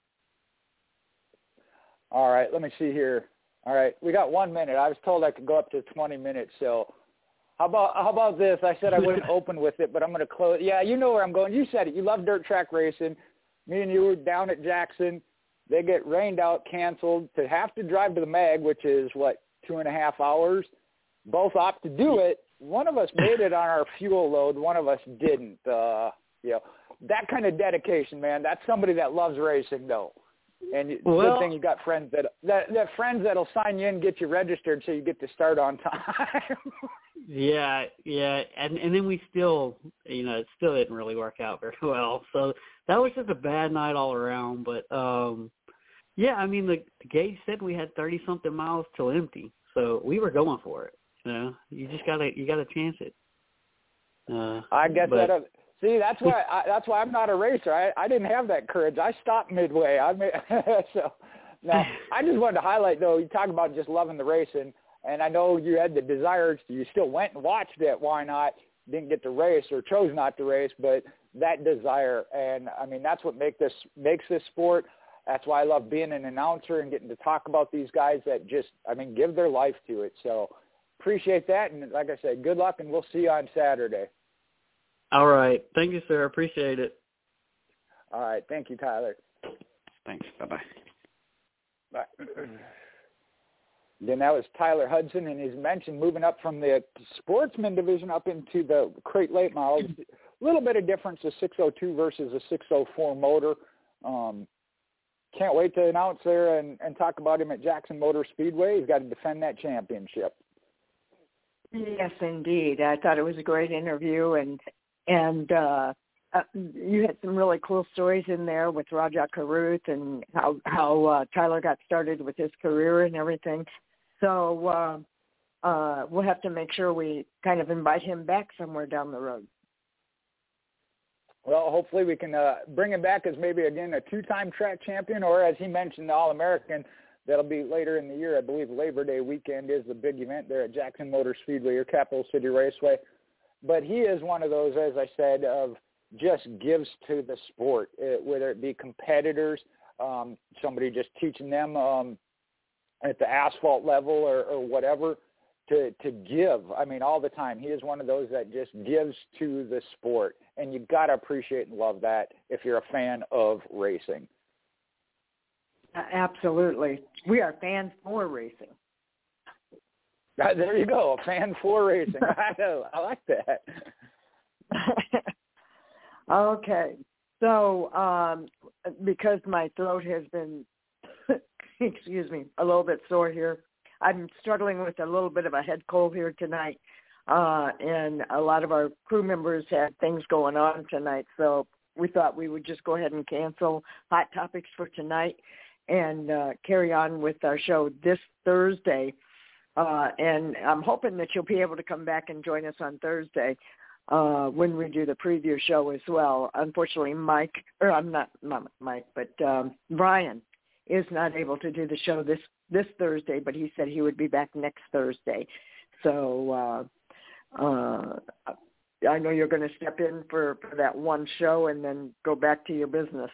All right, let me see here. All right, we got 1 minute. I was told I could go up to 20 minutes, so how about this? I said I wouldn't open with it, but I'm going to close. Yeah, you know where I'm going. You said it. You love dirt track racing. Me and you were down at Jackson. They get rained out, canceled. To have to drive to the MAG, which is, 2.5 hours? Both opt to do it. One of us made it on our fuel load. One of us didn't. That kind of dedication, man, that's somebody that loves racing, though. And good thing you got friends that'll sign you in, get you registered, so you get to start on time. yeah, and then we still, it still didn't really work out very well. So that was just a bad night all around. But yeah, I mean the gauge said we had 30-something miles till empty, so we were going for it. You just gotta chance it. I guess that. See, that's why I'm not a racer. I didn't have that courage. I stopped midway. So now I just wanted to highlight, though, you talk about just loving the racing, and I know you had the desires. You still went and watched it. Why not? Didn't get to race or chose not to race, but that desire, and I mean that's what makes this sport. That's why I love being an announcer and getting to talk about these guys that just, I mean, give their life to it. So appreciate that, and like I said, good luck, and we'll see you on Saturday. All right. Thank you, sir. Appreciate it. All right. Thank you, Tyler. Thanks. Bye-bye. Bye. Then that was Tyler Hudson, and he's mentioned moving up from the sportsman division up into the crate late model. A little bit of difference, a 602 versus a 604 motor. Can't wait to announce there and talk about him at Jackson Motor Speedway. He's got to defend that championship. Yes, indeed. I thought it was a great interview, and you had some really cool stories in there with Raja Carruth and how Tyler got started with his career and everything. So we'll have to make sure we kind of invite him back somewhere down the road. Well, hopefully we can bring him back as maybe, again, a two-time track champion, or as he mentioned, the All-American. That'll be later in the year. I believe Labor Day weekend is the big event there at Jackson Motor Speedway or Capital City Raceway. But he is one of those, as I said, of just gives to the sport, whether it be competitors, somebody just teaching them at the asphalt level or whatever, to give. I mean, all the time. He is one of those that just gives to the sport. And you've got to appreciate and love that if you're a fan of racing. Absolutely. We are fans for racing. There you go, a fan for racing. I like that. Okay. So because my throat has been, excuse me, a little bit sore here, I'm struggling with a little bit of a head cold here tonight. And a lot of our crew members had things going on tonight, so we thought we would just go ahead and cancel Hot Topics for tonight and carry on with our show this Thursday. And I'm hoping that you'll be able to come back and join us on Thursday when we do the preview show as well. Unfortunately, Brian is not able to do the show this Thursday, but he said he would be back next Thursday. So I know you're going to step in for that one show and then go back to your business.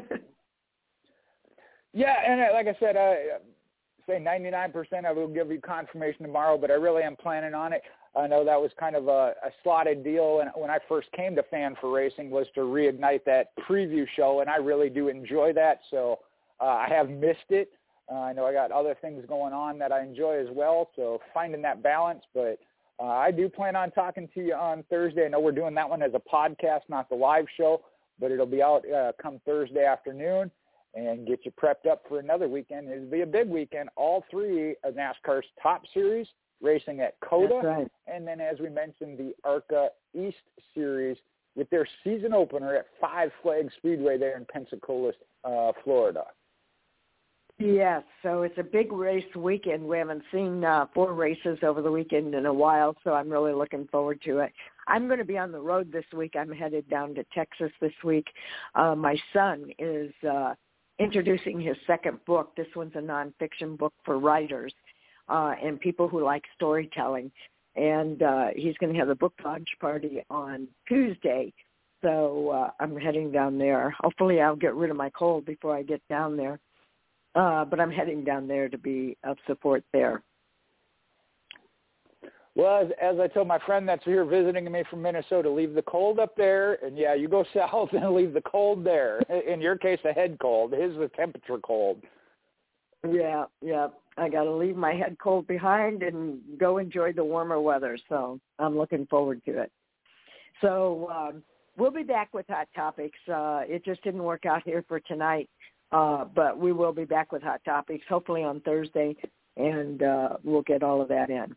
Yeah, and like I said, say 99% I will give you confirmation tomorrow, but I really am planning on it. I know that was kind of a slotted deal, and when I first came to Fan for Racing was to reignite that preview show, and I really do enjoy that, so I have missed it. I know I got other things going on that I enjoy as well, so finding that balance, but I do plan on talking to you on Thursday. I know we're doing that one as a podcast, not the live show, but it'll be out come Thursday afternoon and get you prepped up for another weekend. It'll be a big weekend. All three of NASCAR's top series racing at COTA. That's right. And then, as we mentioned, the ARCA East Series with their season opener at Five Flags Speedway there in Pensacola, Florida. Yes, so it's a big race weekend. We haven't seen 4 races over the weekend in a while, so I'm really looking forward to it. I'm going to be on the road this week. I'm headed down to Texas this week. My son is introducing his second book. This one's a nonfiction book for writers and people who like storytelling. And he's going to have a book launch party on Tuesday. So I'm heading down there. Hopefully I'll get rid of my cold before I get down there. But I'm heading down there to be of support there. Well, as I told my friend that's here visiting me from Minnesota, leave the cold up there, and yeah, you go south and leave the cold there. In your case, a head cold. His was temperature cold. Yeah. I got to leave my head cold behind and go enjoy the warmer weather, so I'm looking forward to it. So we'll be back with Hot Topics. It just didn't work out here for tonight, but we will be back with Hot Topics hopefully on Thursday, and we'll get all of that in.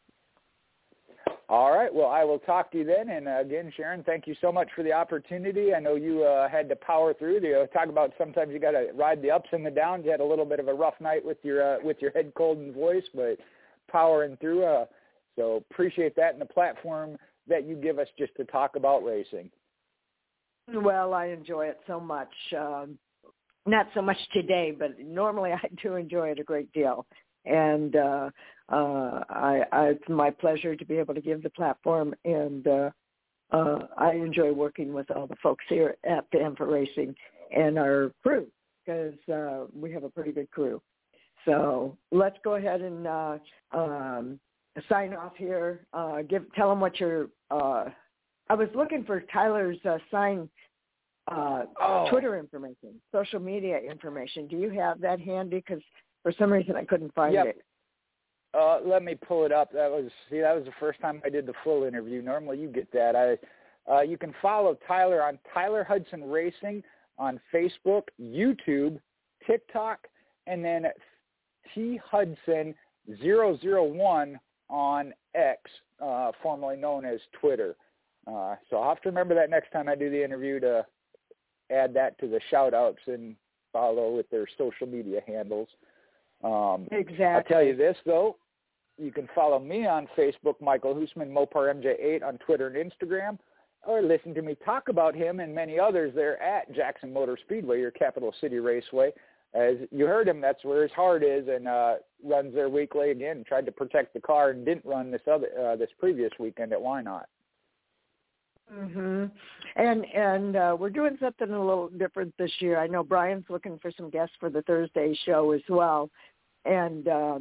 All right. Well, I will talk to you then. And again, Sharon, thank you so much for the opportunity. I know you had to power through. You talk about sometimes you got to ride the ups and the downs. You had a little bit of a rough night with your head cold and voice, but powering through. So appreciate that and the platform that you give us just to talk about racing. Well, I enjoy it so much. Not so much today, but normally I do enjoy it a great deal. And it's my pleasure to be able to give the platform, and I enjoy working with all the folks here at Fan for Racing and our crew, because we have a pretty good crew. So let's go ahead and sign off here. Tell them what your. I was looking for Tyler's Twitter information, social media information. Do you have that handy? Because for some reason I couldn't find it. Let me pull it up. That was the first time I did the full interview. Normally you get that. You can follow Tyler on Tyler Hudson Racing on Facebook, YouTube, TikTok, and then THudson001 on X, formerly known as Twitter. So I'll have to remember that next time I do the interview to add that to the shout-outs and follow with their social media handles. Exactly. I'll tell you this, though. You can follow me on Facebook, Michael Hoosman, Mopar MJ8 on Twitter and Instagram, or listen to me talk about him and many others there at Jackson Motor Speedway, your capital city raceway. As you heard him, that's where his heart is, and runs there weekly. Again, tried to protect the car and didn't run this previous weekend at Why Not. Mhm. And we're doing something a little different this year. I know Brian's looking for some guests for the Thursday show as well, and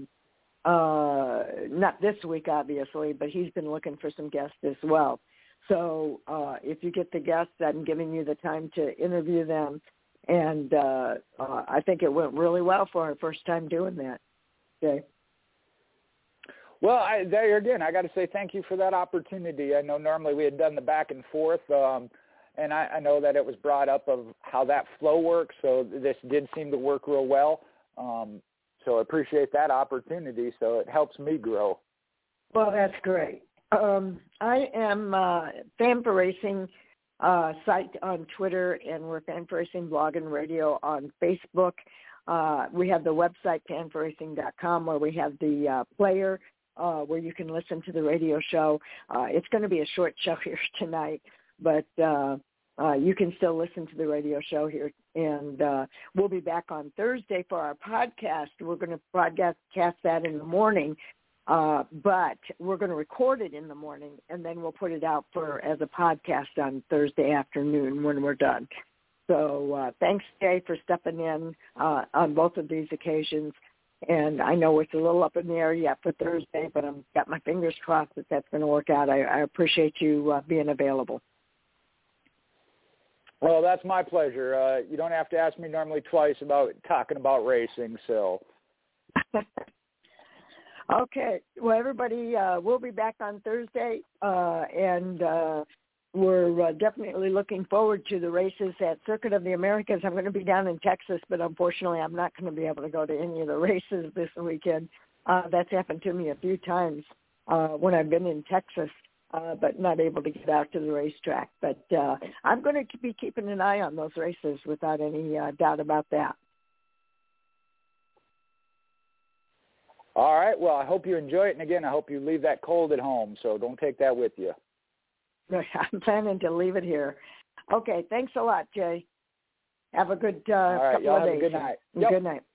not this week obviously, but he's been looking for some guests as well. So if you get the guests, I'm giving you the time to interview them, and I think it went really well for our first time doing that. Okay. Well, there again, I got to say thank you for that opportunity. I know normally we had done the back and forth, and I know that it was brought up of how that flow works, so this did seem to work real well. So I appreciate that opportunity, so it helps me grow. Well, that's great. I am Fan for Racing site on Twitter, and we're Fan for Racing blog and radio on Facebook. We have the website, fanforracing.com, where we have the player where you can listen to the radio show. It's going to be a short show here tonight, but you can still listen to the radio show here. And we'll be back on Thursday for our podcast. We're going to broadcast that in the morning, but we're going to record it in the morning, and then we'll put it out as a podcast on Thursday afternoon when we're done. So thanks, Jay, for stepping in on both of these occasions. And I know it's a little up in the air yet for Thursday, but I've got my fingers crossed that that's going to work out. I appreciate you being available. Well, that's my pleasure. You don't have to ask me normally twice about talking about racing, so. Okay. Well, everybody, we'll be back on Thursday, and we're definitely looking forward to the races at Circuit of the Americas. I'm going to be down in Texas, but unfortunately I'm not going to be able to go to any of the races this weekend. That's happened to me a few times when I've been in Texas, but not able to get out to the racetrack. But I'm going to be keeping an eye on those races without any doubt about that. All right. Well, I hope you enjoy it. And again, I hope you leave that cold at home, so don't take that with you. I'm planning to leave it here. Okay, thanks a lot, Jay. Have a good all right, couple of days. Have a good night. Yep. Good night.